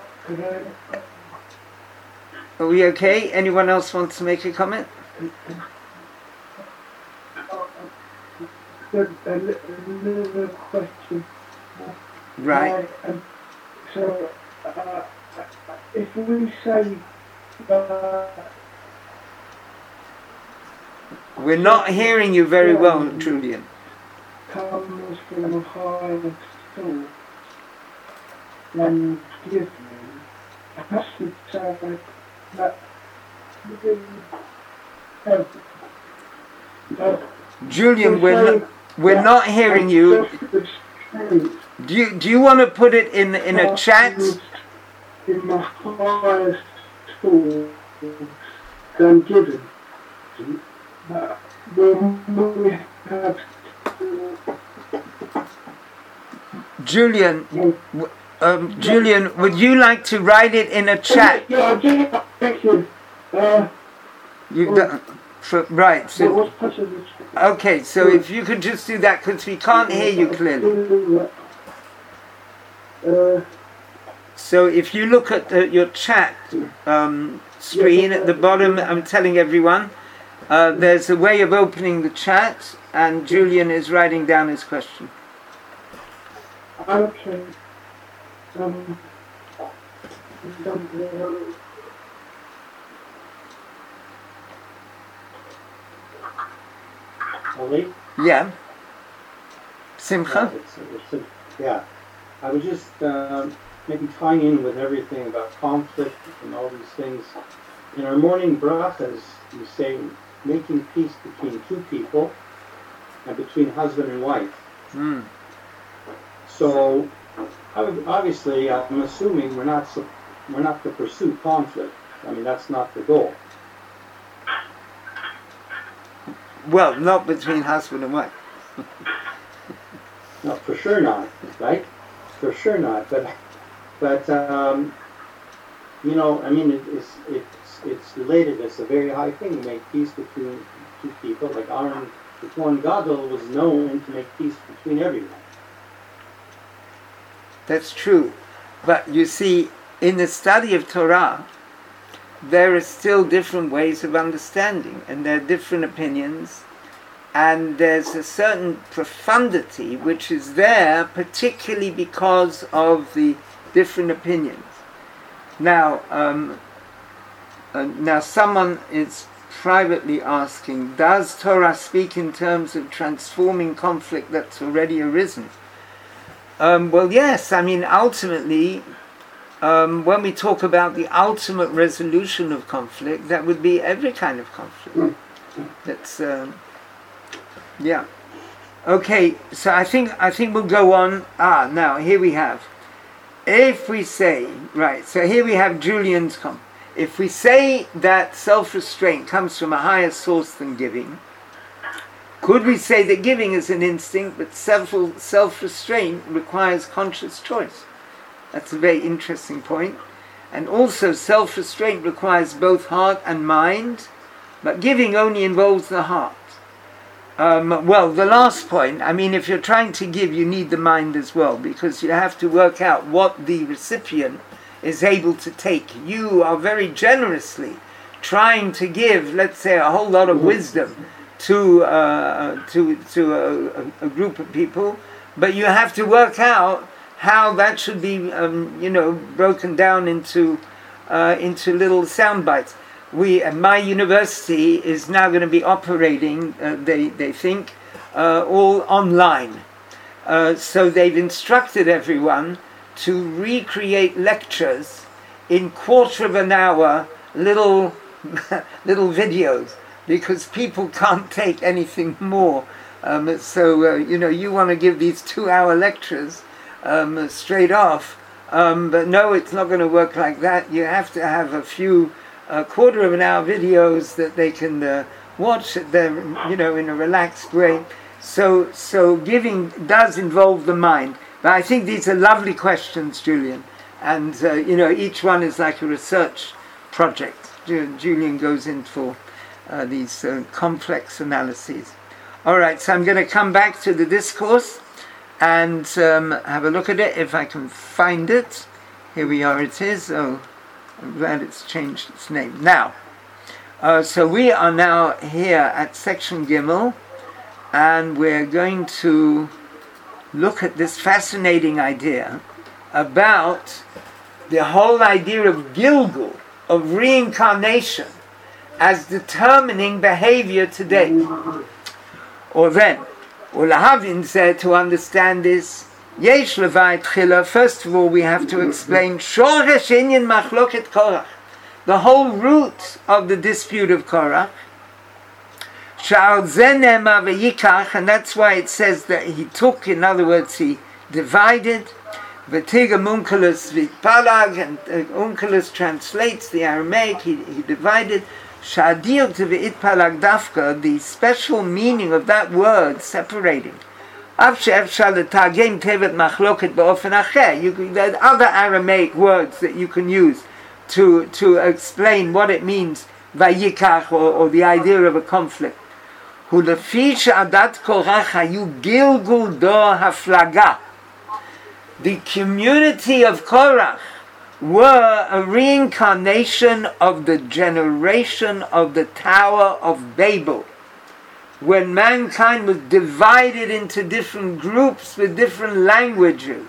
are we okay? Anyone else wants to make a comment? Another question. Right. Uh, um, so, uh, if we say uh, we're not hearing you very well, Julian. Comes from a higher source than given, I should say that the uh, uh, Julian, we're not, we're not hearing you. Do you do you want to put it in in a chat? In the highest source than given, uh, when we have Julian, um, Julian, would you like to write it in a chat? Yeah, yeah, thank you. Uh, You've done, so, right. So, okay. So if you could just do that, because we can't hear you clearly. Uh, so if you look at the, your chat um, screen at the bottom, I'm telling everyone, uh, there's a way of opening the chat, and Julian is writing down his question. Okay. Um, Ali? Yeah. Simcha? Yeah, it's, it's a, yeah. I was just um, maybe tying in with everything about conflict and all these things. In our morning brachas, you say making peace between two people and between husband and wife. Mm. So, obviously, I'm assuming we're not we're not to pursue conflict. I mean, that's not the goal. Well, not between husband and wife. No, for sure not, right? For sure not. But, but um, you know, I mean, it, it's it's it's related. It's a very high thing to make peace between two people. Like Aaron, the Kohen Gadol, was known to make peace between everyone. That's true. But you see, in the study of Torah, there are still different ways of understanding, and there are different opinions, and there's a certain profundity which is there particularly because of the different opinions. Now, um, uh, now someone is privately asking, does Torah speak in terms of transforming conflict that's already arisen? Um, well, yes. I mean, ultimately, um, when we talk about the ultimate resolution of conflict, that would be every kind of conflict. That's, um, yeah. Okay, so I think I think we'll go on. Ah, now here we have. If we say, right, so here we have Julian's comment. If we say that self-restraint comes from a higher source than giving, could we say that giving is an instinct, but self- self-restraint requires conscious choice? That's a very interesting point. And also self-restraint requires both heart and mind, but giving only involves the heart. Um, well, the last point, I mean, if you're trying to give, you need the mind as well, because you have to work out what the recipient is able to take. You are very generously trying to give, let's say, a whole lot of wisdom to uh, to to a, a group of people, but you have to work out how that should be, um, you know, broken down into uh, into little sound bites. We, uh, my university is now going to be operating. Uh, they they think uh, all online, uh, so they've instructed everyone to recreate lectures in quarter of an hour little little videos. because people can't take anything more. Um, so, uh, you know, you want to give these two-hour lectures um, straight off, um, but no, it's not going to work like that. You have to have a few uh, quarter of an hour videos that they can uh, watch at their, you know, in a relaxed way. So, so giving does involve the mind. But I think these are lovely questions, Julian. And, uh, you know, each one is like a research project. Ju- Julian goes in for uh, these uh, complex analyses. All right, so I'm going to come back to the discourse and um, have a look at it if I can find it. Here we are, it is. Oh, I'm glad it's changed its name. Now, uh, so we are now here at section Gimel, and we're going to look at this fascinating idea about the whole idea of Gilgul, of reincarnation, as determining behavior today. Or then, Ulahavin said, to understand this, Yesh levai tchila, first of all we have to explain Shoresh inyan machloket Korach, the whole root of the dispute of Korach, Sha'al zeh ne'emar v'yikach, and that's why it says that he took, in other words, he divided, V'tigam Onkelos v'itpalag, and uh, Onkelos translates the Aramaic, he, he divided, Sha'adir to v'itpalag dafka, the special meaning of that word, separating. Af she'efshar l'targem tevet machloket ba'ofen acher. You can, there are other Aramaic words that you can use to to explain what it means, vayikach, or, or the idea of a conflict. Hu lefi she'adat Korach hayu gilgul do haflaga. The community of Korach were a reincarnation of the generation of the Tower of Babel, when mankind was divided into different groups with different languages.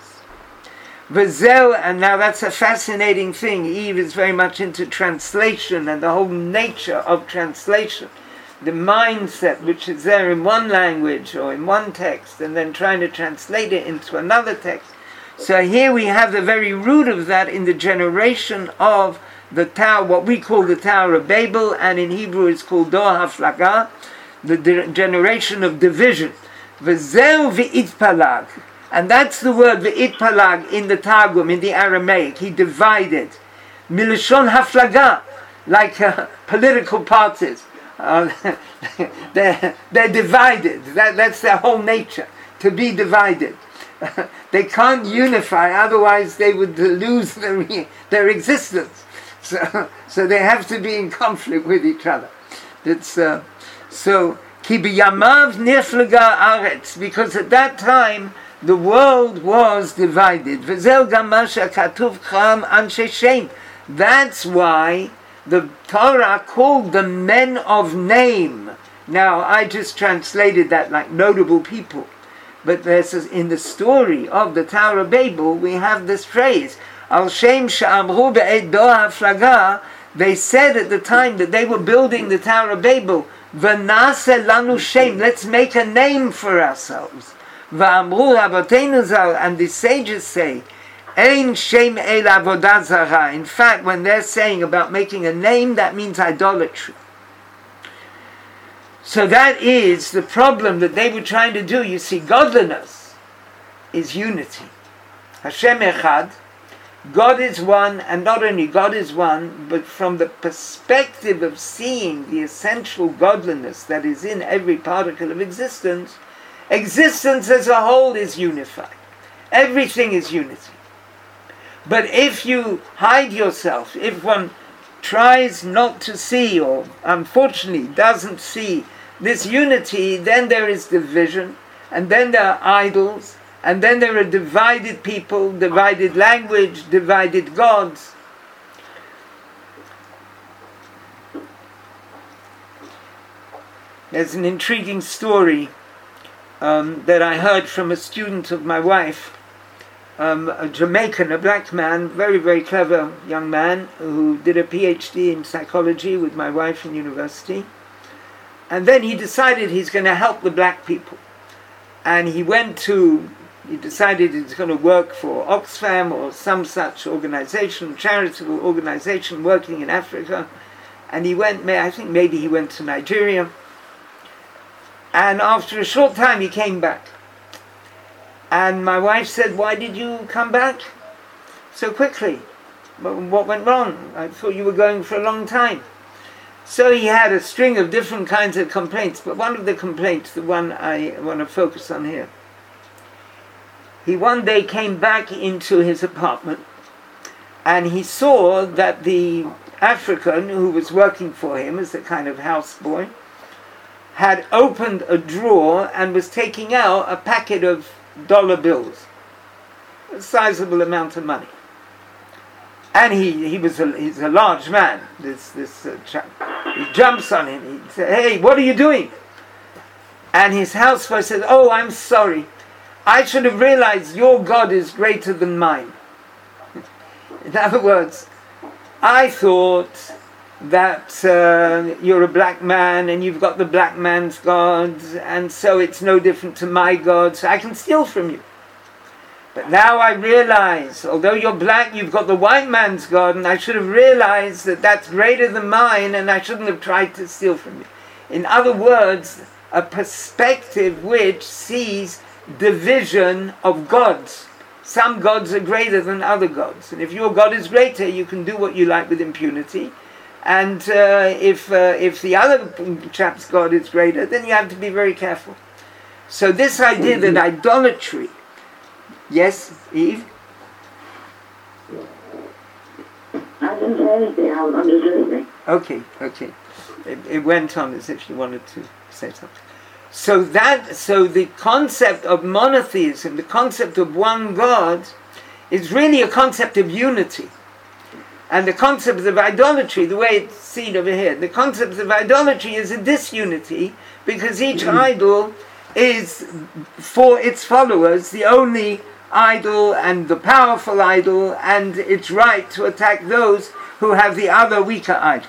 V'zeu, and now that's a fascinating thing. Eve is very much into translation and the whole nature of translation. The mindset which is there in one language or in one text and then trying to translate it into another text. So here we have the very root of that in the generation of the tower, what we call the Tower of Babel, and in Hebrew it's called Dor HaFlaga, the de- generation of division. V'zeu v'itpalag, and that's the word v'itpalag in the Targum, in the Aramaic. He divided. Milishon HaFlaga, like uh, political parties. Uh, they're, they're divided. That, that's their whole nature, to be divided. They can't unify, otherwise they would lose their, their existence. So, so they have to be in conflict with each other. It's, uh, so, ki b'yamav niflaga aretz, because at that time the world was divided. V'zel gam ma she'katuv cham anshe shem. That's why the Torah called the men of name. Now, I just translated that like notable people. But there's, in the story of the Tower of Babel, we have this phrase, Al Shem Sha'amru Be'ed Dor HaFlaga, they said at the time that they were building the Tower of Babel, V'nase lanu Shem, let's make a name for ourselves. V'amru Raboteinu Zal, and the sages say, Ein Shem El Avodah Zarah. In fact, when they're saying about making a name, that means idolatry. So that is the problem that they were trying to do. You see, godliness is unity. Hashem Echad, God is one, and not only God is one, but from the perspective of seeing the essential godliness that is in every particle of existence, existence as a whole is unified. Everything is unity. But if you hide yourself, if one tries not to see, or unfortunately doesn't see this unity, then there is division, and then there are idols, and then there are divided people, divided language, divided gods. There's an intriguing story um, that I heard from a student of my wife, um, a Jamaican, a black man, very, very clever young man, who did a PhD in psychology with my wife in university. And then he decided he's going to help the black people. And he went to, he decided he's going to work for Oxfam or some such organization, charitable organization working in Africa. And he went, I think maybe he went to Nigeria. And after a short time he came back. And my wife said, why did you come back so quickly? What went wrong? I thought you were going for a long time. So he had a string of different kinds of complaints, but one of the complaints, the one I want to focus on here, he one day came back into his apartment and he saw that the African who was working for him as a kind of houseboy had opened a drawer and was taking out a packet of dollar bills, a sizable amount of money. And he, he was a, he's a large man, this, this uh, chap. He jumps on him, he said, hey, what are you doing? And his houseboy said, oh, I'm sorry. I should have realized your God is greater than mine. In other words, I thought that uh, you're a black man and you've got the black man's God, and so it's no different to my God, so I can steal from you. But now I realize, although you're black, you've got the white man's God, and I should have realized that that's greater than mine, and I shouldn't have tried to steal from you. In other words, a perspective which sees division of gods. Some gods are greater than other gods, and if your God is greater, you can do what you like with impunity. And uh, if uh, if the other chap's God is greater, then you have to be very careful. So this idea that idolatry, yes, Eve? I didn't say anything, I'm I'm just listening. Okay, okay. It, it went on as if you wanted to say something. So that, so the concept of monotheism, the concept of one God, is really a concept of unity. And the concept of idolatry, the way it's seen over here, the concept of idolatry is a disunity, because each idol is, for its followers, the only idol and the powerful idol, and it's right to attack those who have the other weaker idol.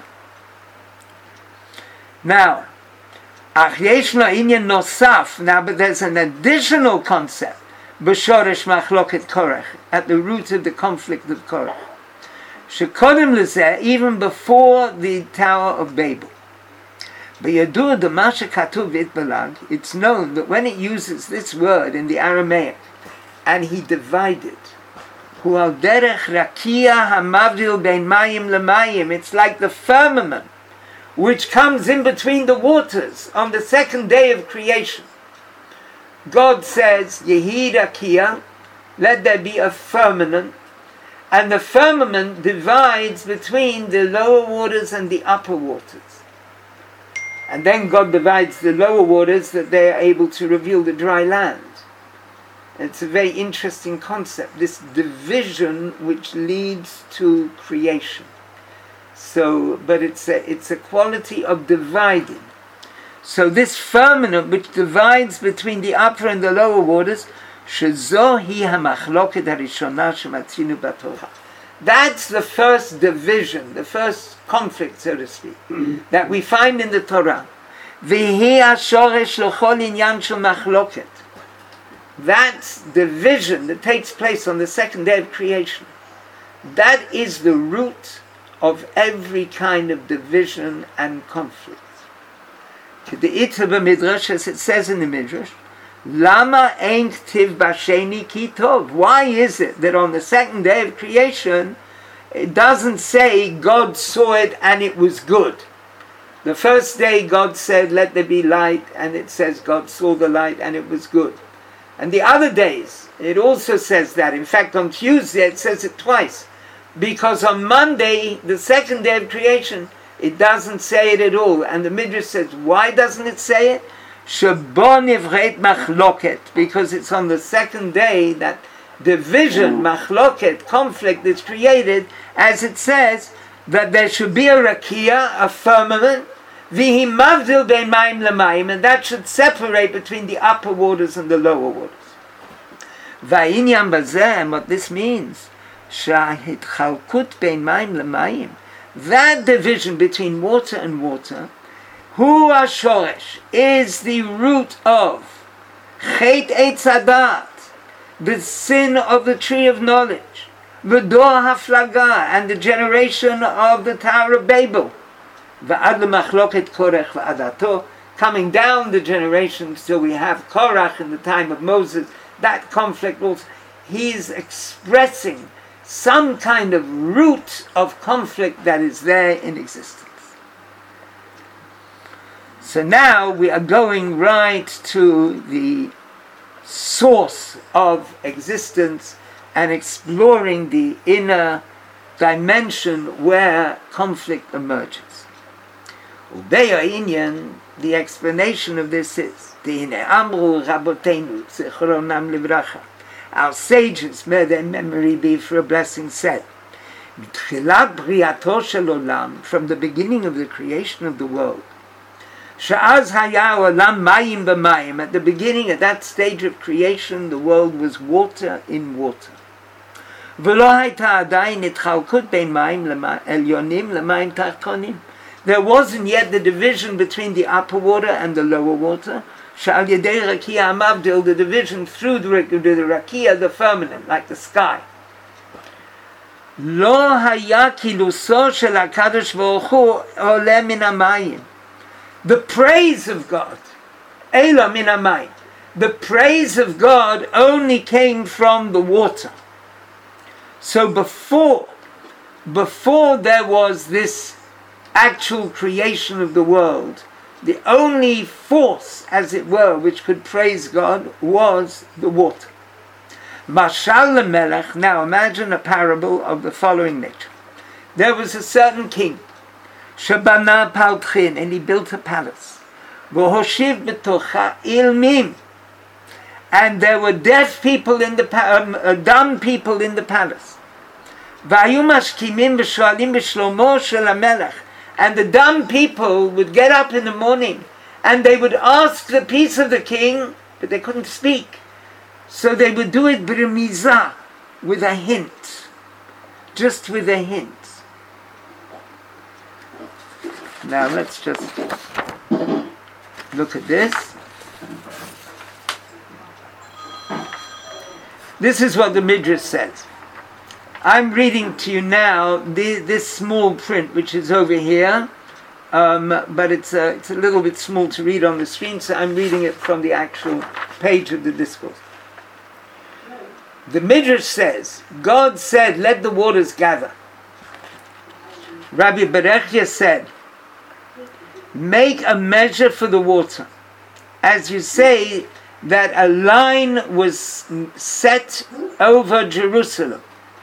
Now, ach yeshno inyan nosaf, now but there's an additional concept, b'shoresh machloket Korach, at the root of the conflict of Korach. Shekodem lezeh, even before the Tower of Babel. B'yadur d'masha katuv itbalag, it's known that when it uses this word in the Aramaic, and he divided, hu al derech rakia hamavdil bein mayim lemayim, it's like the firmament which comes in between the waters on the second day of creation. God says, Yehi rakia, let there be a firmament, and the firmament divides between the lower waters and the upper waters. And then God divides the lower waters that they are able to reveal the dry land. It's a very interesting concept, this division which leads to creation. So, but it's a, it's a quality of dividing. So this firmament which divides between the upper and the lower waters, shezo hi hamachloket harishona shematzinu b'Torah. That's the first division, the first conflict, so to speak, that we find in the Torah. V'hi hashoresh l'chol inyan shel machloket. That division that takes place on the second day of creation, that is the root of every kind of division and conflict. To the Iter b'Midrash, as it says in the Midrash, Lama ein ktiv b'sheni ki tov. Why is it that on the second day of creation, it doesn't say God saw it and it was good? The first day God said, let there be light, and it says God saw the light and it was good. And the other days, it also says that. In fact, on Tuesday, it says it twice. Because on Monday, the second day of creation, it doesn't say it at all. And the Midrash says, why doesn't it say it? Shebo nivret machloket. Because it's on the second day that division, machloket, conflict is created, as it says, that there should be a rakia, a firmament, vihi mavdil bein mayim lemayim, and that should separate between the upper waters and the lower waters. Va'inyan bazeh, and what this means, shahitchalkut bein mayim lemayim, that division between water and water, hu hashoresh, is the root of chet eitz hadat, the sin of the tree of knowledge, v'dor haflaga, and the generation of the Tower of Babel. V'ad lemachloket Korach v'adato, coming down the generations, so we have Korach in the time of Moses, that conflict also. He's expressing some kind of root of conflict that is there in existence. So now we are going right to the source of existence and exploring the inner dimension where conflict emerges. Ubeya Inyan, the explanation of this is, Amru Rabotenu Zichronam Livracha. Our sages, may their memory be for a blessing, said, from the beginning of the creation of the world, at the beginning, at that stage of creation, the world was water in water. There wasn't yet the division between the upper water and the lower water. The division through the, the rakia, the firmament, like the sky. The praise of God, the praise of God only came from the water. So before, before there was this actual creation of the world, the only force, as it were, which could praise God was the water. Mashal lemelech, now imagine a parable of the following nature. There was a certain king, Shabana Paltchin, and he built a palace. V'hoshiv b'tocha ilmim, and there were deaf people in the pa- um, uh, dumb people in the palace. V'hayu mashkimim v'shoalim b'shlomo shel hamelech, and the dumb people would get up in the morning and they would ask the peace of the king, but they couldn't speak. So they would do it b'remizah, with a hint, just with a hint. Now let's just look at this. This is what the Midrash says. I'm reading to you now the, this small print, which is over here, um, but it's a, it's a little bit small to read on the screen, so I'm reading it from the actual page of the discourse. The Midrash says, God said, let the waters gather. Rabbi Berechia said, make a measure for the water. As you say, that a line was set over Jerusalem.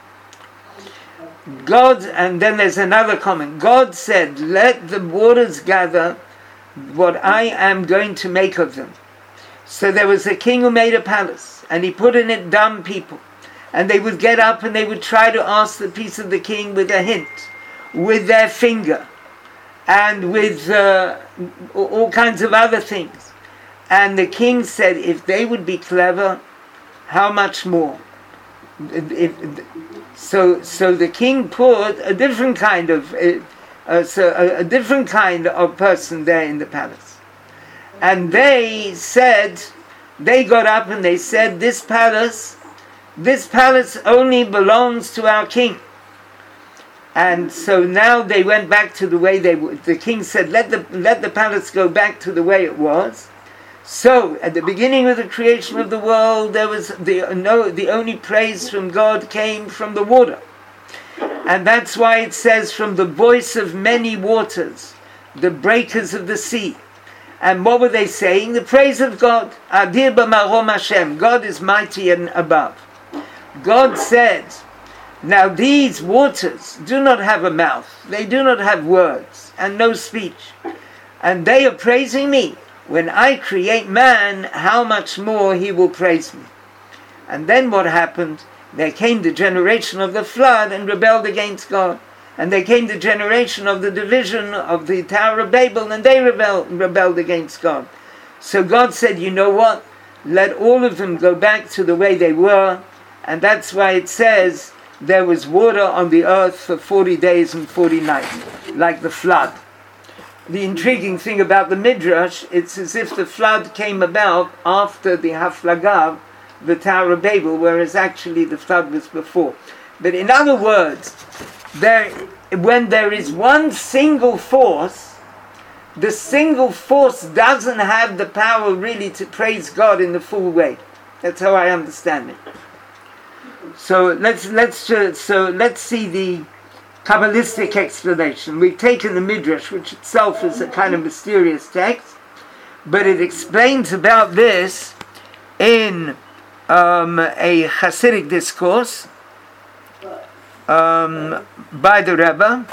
God, and then there's another comment. God said, let the waters gather what I am going to make of them. So there was a king who made a palace, and he put in it dumb people. And they would get up and they would try to ask the peace of the king with a hint, with their finger, and with uh, all kinds of other things. And the king said, if they would be clever, how much more? If, so, so the king put a different kind of uh, uh, so a, a different kind of person there in the palace, and they said, they got up and they said, this palace, this palace only belongs to our king. And so now they went back to the way they were. The king said, let the let the palace go back to the way it was. So at the beginning of the creation of the world, there was the no the only praise from God came from the water. And that's why it says, from the voice of many waters, the breakers of the sea. And what were they saying? The praise of God. Adir b'marom Hashem. God is mighty and above. God said, now these waters do not have a mouth, they do not have words, and no speech. And they are praising me. When I create man, how much more he will praise me. And then what happened? There came the generation of the flood and rebelled against God. And there came the generation of the division of the Tower of Babel, and they rebelled, rebelled against God. So God said, you know what? Let all of them go back to the way they were. And that's why it says, there was water on the earth for forty days and forty nights, like the flood. The intriguing thing about the Midrash, it's as if the flood came about after the Haflagah, the Tower of Babel, whereas actually the flood was before. But in other words, there, when there is one single force, the single force doesn't have the power really to praise God in the full way. That's how I understand it. So let's let's uh, so let's see the Kabbalistic explanation. We've taken the Midrash, which itself is a kind of mysterious text, but it explains about this in um, a Hasidic discourse um, by the Rebbe.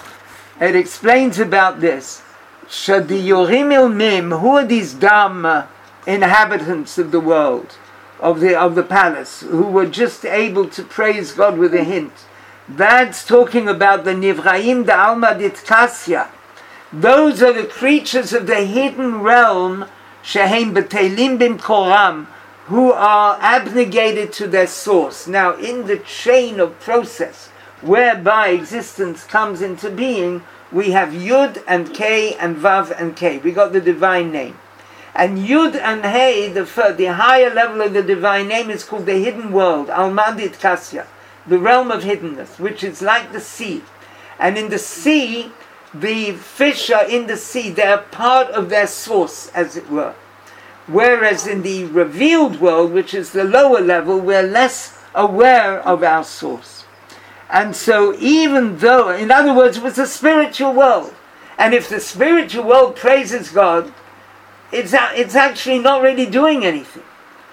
It explains about this. Shadiyorim ilmim, who are these dumb inhabitants of the world, of the of the palace, who were just able to praise God with a hint? That's talking about the Nivraim Da'alma Ditkasya. Those are the creatures of the hidden realm, Shehem B'Teilim B'Koram, who are abnegated to their source. Now, in the chain of process whereby existence comes into being, we have Yud and K and Vav and K. We got the divine name. And Yud and Hey, the, the higher level of the divine name, is called the hidden world, Alma Ditkasya, the realm of hiddenness, which is like the sea. And in the sea, the fish are in the sea, they are part of their source, as it were. Whereas in the revealed world, which is the lower level, we're less aware of our source. And so even though, in other words, it was a spiritual world. And if the spiritual world praises God, it's, it's actually not really doing anything.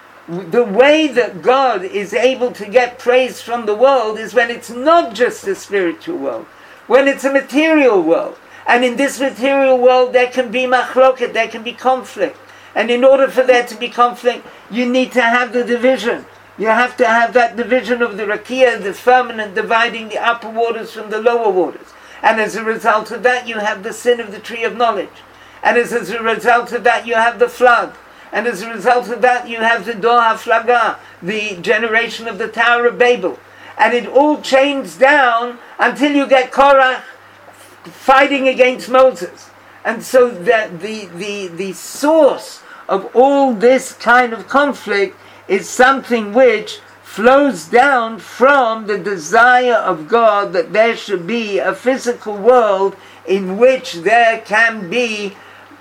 The way that God is able to get praise from the world is when it's not just a spiritual world, when it's a material world. And in this material world there can be machloket, there can be conflict. And in order for there to be conflict, you need to have the division. You have to have that division of the rakia, the firmament, dividing the upper waters from the lower waters. And as a result of that, you have the sin of the tree of knowledge. And as, as a result of that, you have the flood. And as a result of that, you have the Dor HaFlaga, the generation of the Tower of Babel. And it all chains down until you get Korach fighting against Moses. And so the, the, the, the source of all this kind of conflict is something which flows down from the desire of God that there should be a physical world in which there can be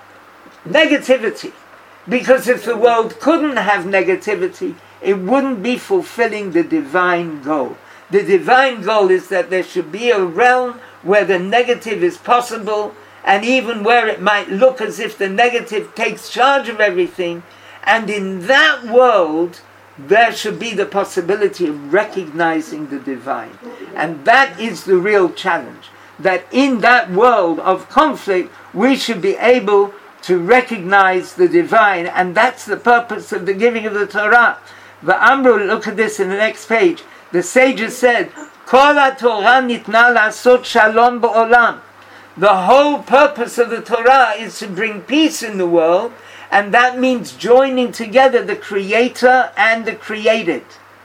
negativity. Because if the world couldn't have negativity, it wouldn't be fulfilling the divine goal. The divine goal is that there should be a realm where the negative is possible, and even where it might look as if the negative takes charge of everything. And in that world, there should be the possibility of recognizing the divine. And that is the real challenge. That in that world of conflict, we should be able to recognize the divine, and that's the purpose of the giving of the Torah. The Amru, look at this in the next page. The sages said, Kol HaTorah nitna la'asot shalom ba'olam. The whole purpose of the Torah is to bring peace in the world, and that means joining together the Creator and the created.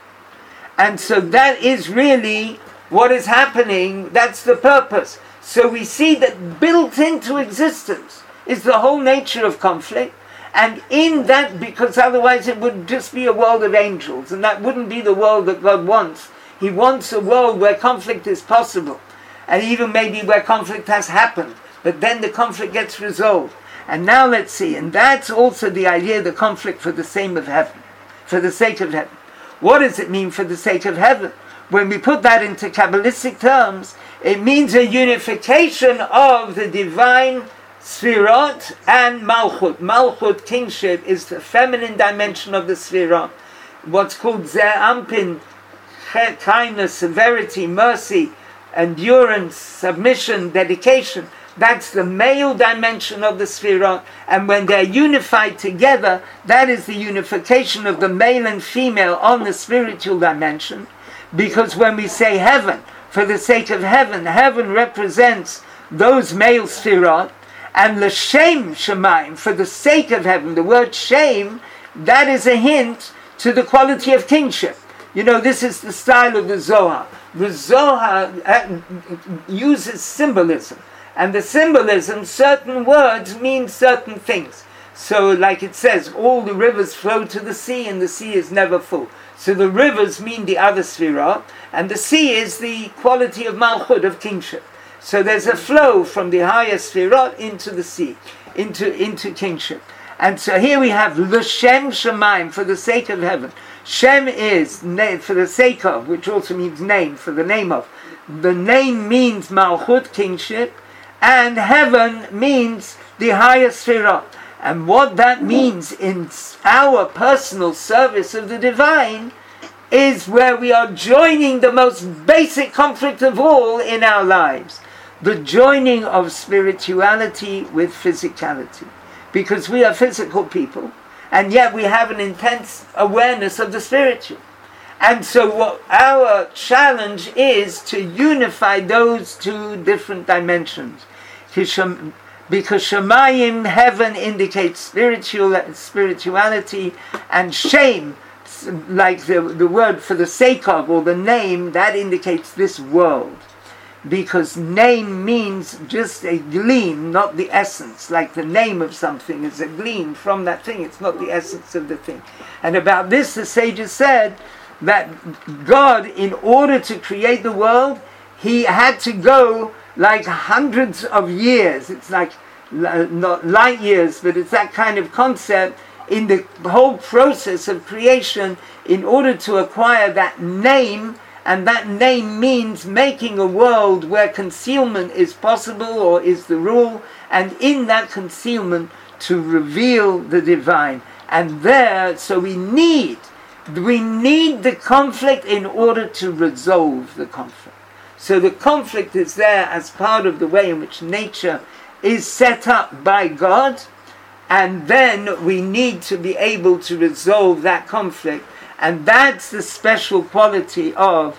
And so that is really what is happening. That's the purpose. So we see that built into existence is the whole nature of conflict, and in that, because otherwise it would just be a world of angels, and that wouldn't be the world that God wants. He wants a world where conflict is possible, and even maybe where conflict has happened, but then the conflict gets resolved. And now let's see, and that's also the idea of the conflict for the sake of heaven, for the sake of heaven. What does it mean for the sake of heaven? When we put that into Kabbalistic terms, it means a unification of the divine Sfirot and Malchut. Malchut, kingship, is the feminine dimension of the Sfirot. What's called Ze'ampin, kindness, severity, mercy, endurance, submission, dedication. That's the male dimension of the Sfirot. And when they're unified together, that is the unification of the male and female on the spiritual dimension. Because when we say heaven, for the sake of heaven, heaven represents those male Sfirot. And l'shem shemaim, for the sake of heaven, the word shame, that is a hint to the quality of kingship. You know, this is the style of the Zohar. The Zohar uh, uses symbolism. And the symbolism, certain words mean certain things. So like it says, all the rivers flow to the sea and the sea is never full. So the rivers mean the other Sfirah, and the sea is the quality of Malchut, of kingship. So there's a flow from the higher Sfirot into the sea, into, into kingship. And so here we have L'Shem Shemaim, for the sake of heaven. Shem is na- for the sake of, which also means name, for the name of. The name means Malchut, kingship, and heaven means the higher Sfirot. And what that means in our personal service of the divine is where we are joining the most basic conflict of all in our lives. The joining of spirituality with physicality. Because we are physical people, and yet we have an intense awareness of the spiritual. And so what our challenge is to unify those two different dimensions. Because Shemayim, heaven, indicates spiritual spirituality, and Shem, like the, the word for the sake of, or the name, that indicates this world. Because name means just a gleam, not the essence. Like the name of something is a gleam from that thing, it's not the essence of the thing. And about this the sages said that God, in order to create the world, he had to go like hundreds of years. It's like, not light years, but it's that kind of concept in the whole process of creation in order to acquire that name. And that name means making a world where concealment is possible or is the rule, and in that concealment to reveal the divine. And there, so we need, we need the conflict in order to resolve the conflict. So the conflict is there as part of the way in which nature is set up by God, and then we need to be able to resolve that conflict. And that's the special quality of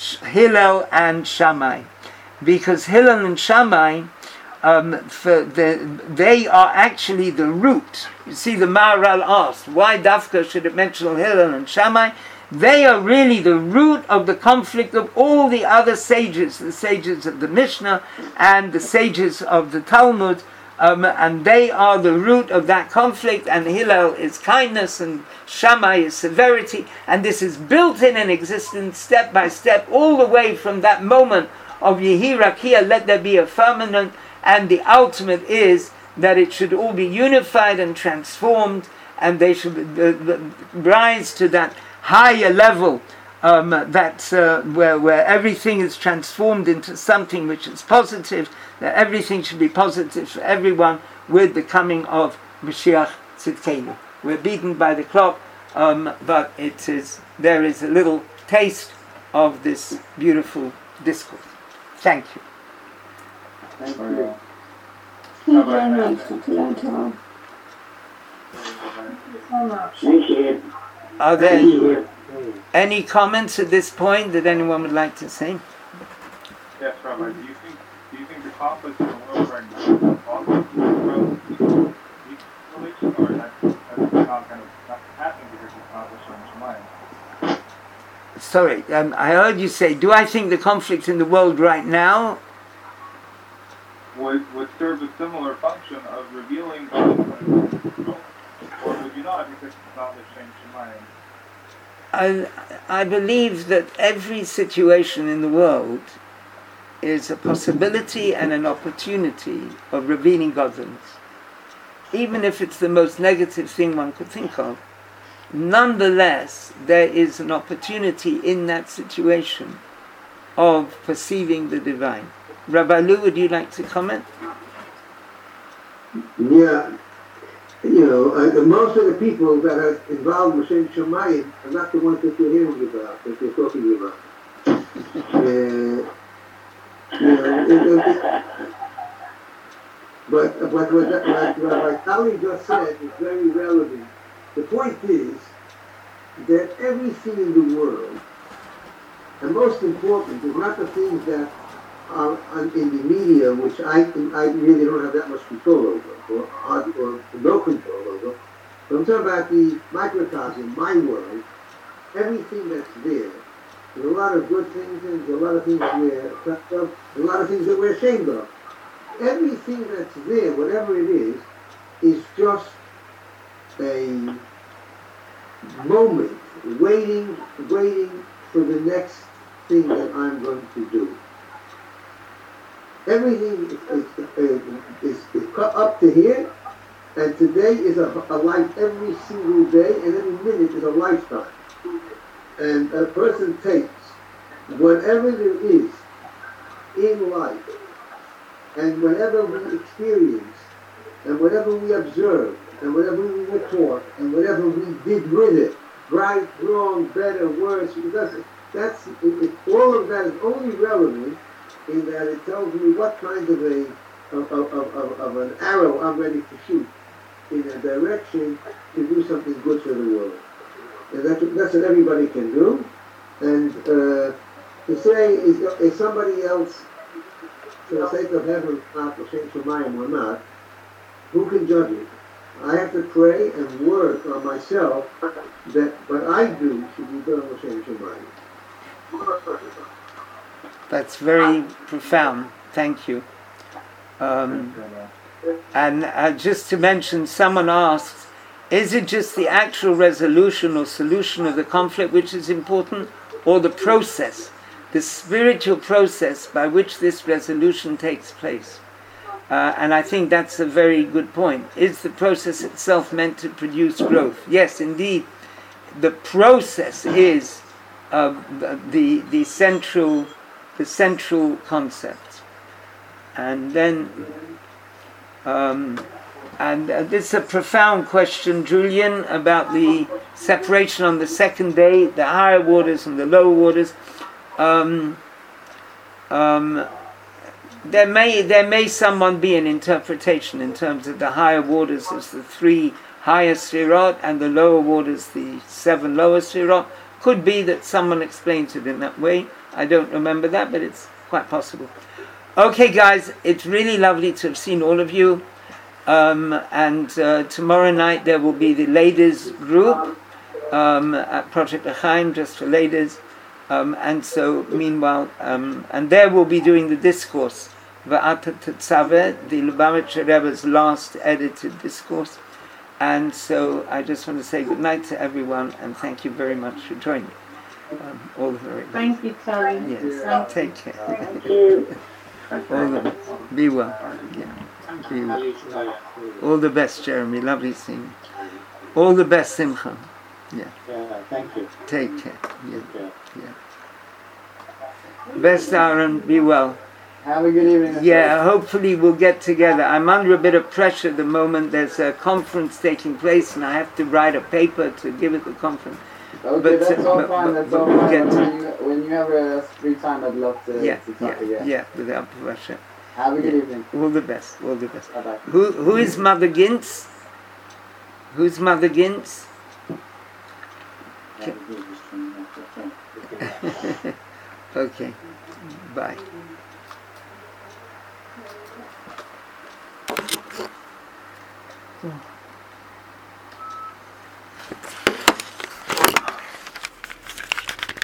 Hillel and Shammai. Because Hillel and Shammai, um, for the, they are actually the root. You see, the Maharal asked, why Dafka should it mention Hillel and Shammai? They are really the root of the conflict of all the other sages, the sages of the Mishnah and the sages of the Talmud. Um, and they are the root of that conflict, and Hillel is kindness and Shammai is severity, and this is built in an existence step by step all the way from that moment of Yehi Rakia, let there be a firmament, and the ultimate is that it should all be unified and transformed, and they should uh, rise to that higher level um, that uh, where, where everything is transformed into something which is positive, that everything should be positive for everyone with the coming of Mashiach Tzidkenu. We're beaten by the clock, um, but it is there is a little taste of this beautiful discourse. Thank you. Thank you. Thank you. Are there any comments at this point that anyone would like to say? Yes, Rabbi. Do you think do you think the conflict in the world right now is also from each relation, or that's that's not kind of not happening because it's not the Shem's mind? Sorry, um, I heard you say, do I think the conflict in the world right now would would serve a similar function of revealing God, or would you not because it's not the Shem's mind? I, I believe that every situation in the world is a possibility and an opportunity of revealing godliness. Even if it's the most negative thing one could think of, nonetheless, there is an opportunity in that situation of perceiving the divine. Rabbi Lou, would you like to comment? Yeah. You know, uh, most of the people that are involved with Shem Shemayim are not the ones that you're hearing about, that you're talking about. Uh, you know, it, it, but, but what, what Rabbi Tali just said is very relevant. The point is that everything in the world, and most important, is not the things that are in the media, which I I really don't have that much control over, or, or no control over. But I'm talking about the microcosm, my world, everything that's there. There's a lot of good things, and there's a lot of things we're proud of, a lot of things that we're ashamed of. Everything that's there, whatever it is, is just a moment, waiting, waiting for the next thing that I'm going to do. Everything is, is, is, is cut up to here, and today is a, a life every single day, and every minute is a lifetime. And a person takes whatever there is in life, and whatever we experience, and whatever we observe, and whatever we were taught, and whatever we did with it, right, wrong, better, worse, because that's, it, it, all of that is only relevant in that it tells me what kind of a, of, of, of, of an arrow I'm ready to shoot in a direction to do something good for the world. And that's, that's what everybody can do. And uh, to say, is, is somebody else, for the sake of heaven, not L'Shem Shemayim or not, who can judge it? I have to pray and work on myself that what I do should be done L'Shem Shemayim. That's very profound. Thank you. Um, and uh, just to mention, someone asks, is it just the actual resolution or solution of the conflict which is important, or the process, the spiritual process by which this resolution takes place? Uh, and I think that's a very good point. Is the process itself meant to produce growth? Yes, indeed. The process is uh, the the central the central concept. And then, um, and uh, this is a profound question, Julian, about the separation on the second day, the higher waters and the lower waters. Um, um, There may there may someone be an interpretation in terms of the higher waters as the three higher sfirot and the lower waters the seven lower sfirot. Could be that someone explains it in that way. I don't remember that, but it's quite possible. Okay, guys, it's really lovely to have seen all of you. Um, and uh, tomorrow night there will be the ladies group um, at Project L'Chaim, just for ladies. Um, and so, meanwhile, um, and there we'll be doing the discourse, Va'ata Tetzaveh, the Lubavitcher Rebbe's last edited discourse. And so, I just want to say good night to everyone, and thank you very much for joining. Um, all the very best. Thank you, Charlie. Yes, Thank take care. Thank you. All the best. Be well. Yeah. Be well. All the best, Jeremy. Lovely seeing you. All the best, Simcha. Yeah. Yeah, thank you. Take care. Yeah. Yeah. Yeah. Best, Aaron. Be well. Have a good evening. Yeah, hopefully we'll get together. I'm under a bit of pressure at the moment. There's a conference taking place, and I have to write a paper to give at the conference. Okay, But, that's uh, all but- fine. but- That's but all we'll fine. get When to- you, when you have a free time, I'd love to, Yeah, to talk yeah, again. yeah, without pressure. Have a good Yeah. evening. All the best. All the best. Bye bye. Who who is Mother Gintz? Who's Mother Gintz? Okay. Bye.